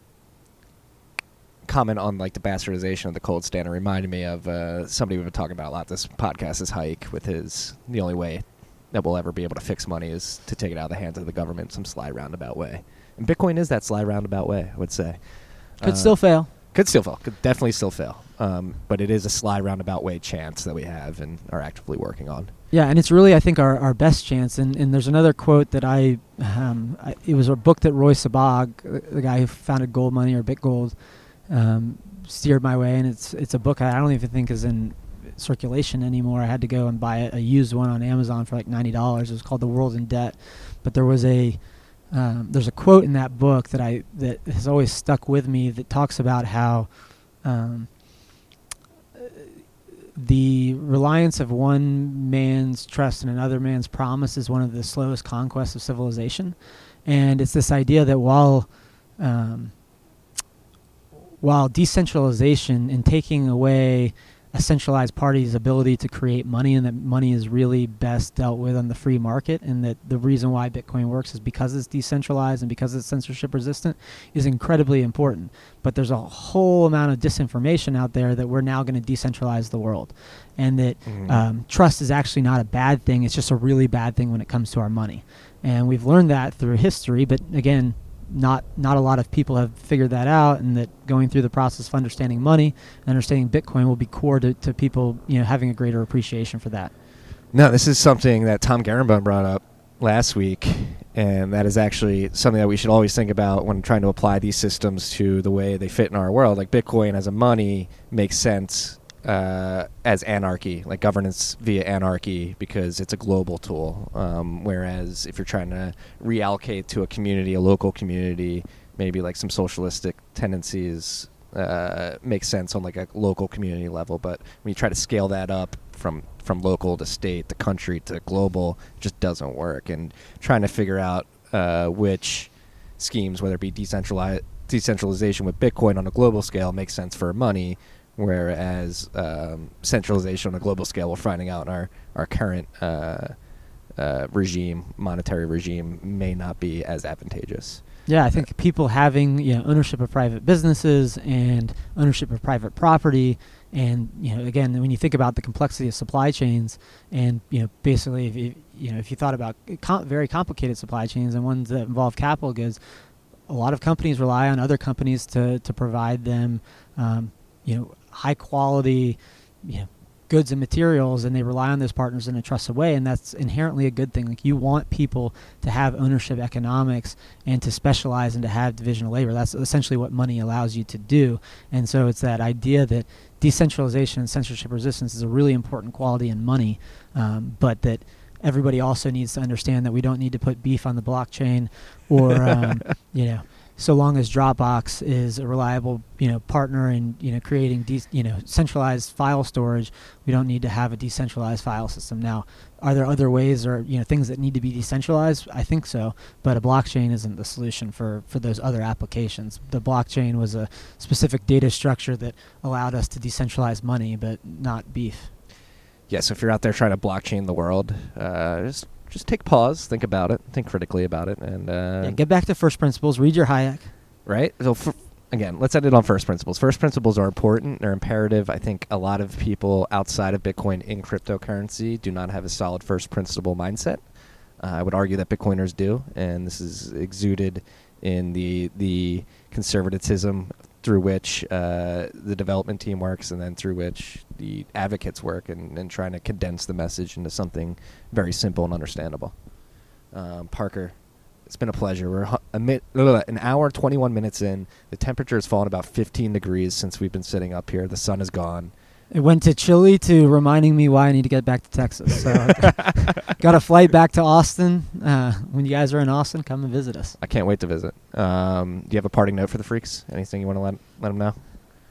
comment on like the bastardization of the cold standard reminded me of uh, somebody we've been talking about a lot this podcast is Hike, with his the only way that we'll ever be able to fix money is to take it out of the hands of the government some sly roundabout way. And Bitcoin is that sly roundabout way, I would say. Could uh, still fail. Could still fail. Could definitely still fail. Um, but it is a sly roundabout way chance that we have and are actively working on. Yeah, and it's really, I think, our, our best chance. And, and there's another quote that I, um, I, it was a book that Roy Sabag, the guy who founded Gold Money or BitGold, um, steered my way, and it's it's a book I don't even think is in circulation anymore. I had to go and buy a, a used one on Amazon for like ninety dollars. It was called The World in Debt. But there was a um, there's a quote in that book that I that has always stuck with me that talks about how um, the reliance of one man's trust in another man's promise is one of the slowest conquests of civilization. And it's this idea that while um, while decentralization and taking away a centralized party's ability to create money, and that money is really best dealt with on the free market, and that the reason why Bitcoin works is because it's decentralized and because it's censorship resistant, is incredibly important. But there's a whole amount of disinformation out there that we're now going to decentralize the world, and that Mm. um, trust is actually not a bad thing. It's just a really bad thing when it comes to our money. And we've learned that through history, but again, not not a lot of people have figured that out, and that going through the process of understanding money, understanding Bitcoin will be core to, to people, you know, having a greater appreciation for that. No, this is something that Tom Garenbone brought up last week, and that is actually something that we should always think about when trying to apply these systems to the way they fit in our world. Like Bitcoin as a money makes sense uh, as anarchy, like governance via anarchy, because it's a global tool. Um, whereas if you're trying to reallocate to a community, a local community, maybe like some socialistic tendencies uh, make sense on like a local community level. But when you try to scale that up from from local to state to country to global, it just doesn't work. And trying to figure out uh, which schemes, whether it be decentralized decentralization with Bitcoin on a global scale, makes sense for money, whereas um, centralization on a global scale, we're finding out in our our current uh, uh, regime, monetary regime, may not be as advantageous. Yeah, I think people having, you know, ownership of private businesses and ownership of private property, and, you know, again, when you think about the complexity of supply chains, and, you know, basically, if you, you know, if you thought about com- very complicated supply chains and ones that involve capital goods, a lot of companies rely on other companies to to provide them, um, you know, high quality, you know, goods and materials, and they rely on those partners in a trusted way, and that's inherently a good thing. Like, you want people to have ownership economics and to specialize and to have division of labor. That's essentially what money allows you to do. And so it's that idea that decentralization and censorship resistance is a really important quality in money, um, but that everybody also needs to understand that we don't need to put beef on the blockchain, or um, you know, so long as Dropbox is a reliable, you know, partner in, you know, creating de- you know, centralized file storage, we don't need to have a decentralized file system. Now, are there other ways, or, you know, things that need to be decentralized? I think so, but a blockchain isn't the solution for for those other applications. The blockchain was a specific data structure that allowed us to decentralize money, but not beef. Yeah, so if you're out there trying to blockchain the world, uh, just just take pause, think about it, think critically about it, and uh, Yeah, get back to first principles, read your Hayek. right. So for, again, let's end it on first principles. First principles are important; they're imperative. I think a lot of people outside of Bitcoin in cryptocurrency do not have a solid first principle mindset. Uh, I would argue that Bitcoiners do, and this is exuded in the the conservatism through which uh, the development team works, and then through which the advocates work, and, and trying to condense the message into something very simple and understandable. Um, Parker, it's been a pleasure. We're hu- a mi- an hour, twenty-one minutes in. The temperature has fallen about fifteen degrees since we've been sitting up here. The sun is gone. It went to Chile to reminding me why I need to get back to Texas. So got a flight back to Austin. Uh, when you guys are in Austin, come and visit us. I can't wait to visit. Um, do you have a parting note for the freaks? Anything you want to let let them know?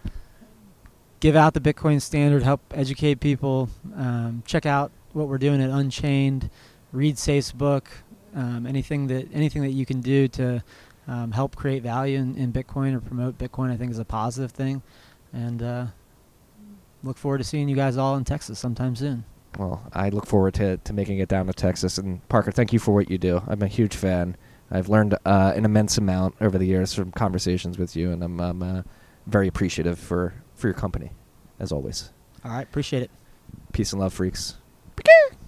Give out the Bitcoin Standard, help educate people. Um, check out what we're doing at Unchained. Read Safe's book. Um, anything that anything that you can do to um, help create value in, in Bitcoin or promote Bitcoin, I think, is a positive thing. And uh, look forward to seeing you guys all in Texas sometime soon. Well, I look forward to, to making it down to Texas. And Parker, thank you for what you do. I'm a huge fan. I've learned uh, an immense amount over the years from conversations with you, and I'm, I'm uh, very appreciative for, for your company, as always. All right, appreciate it. Peace and love, freaks.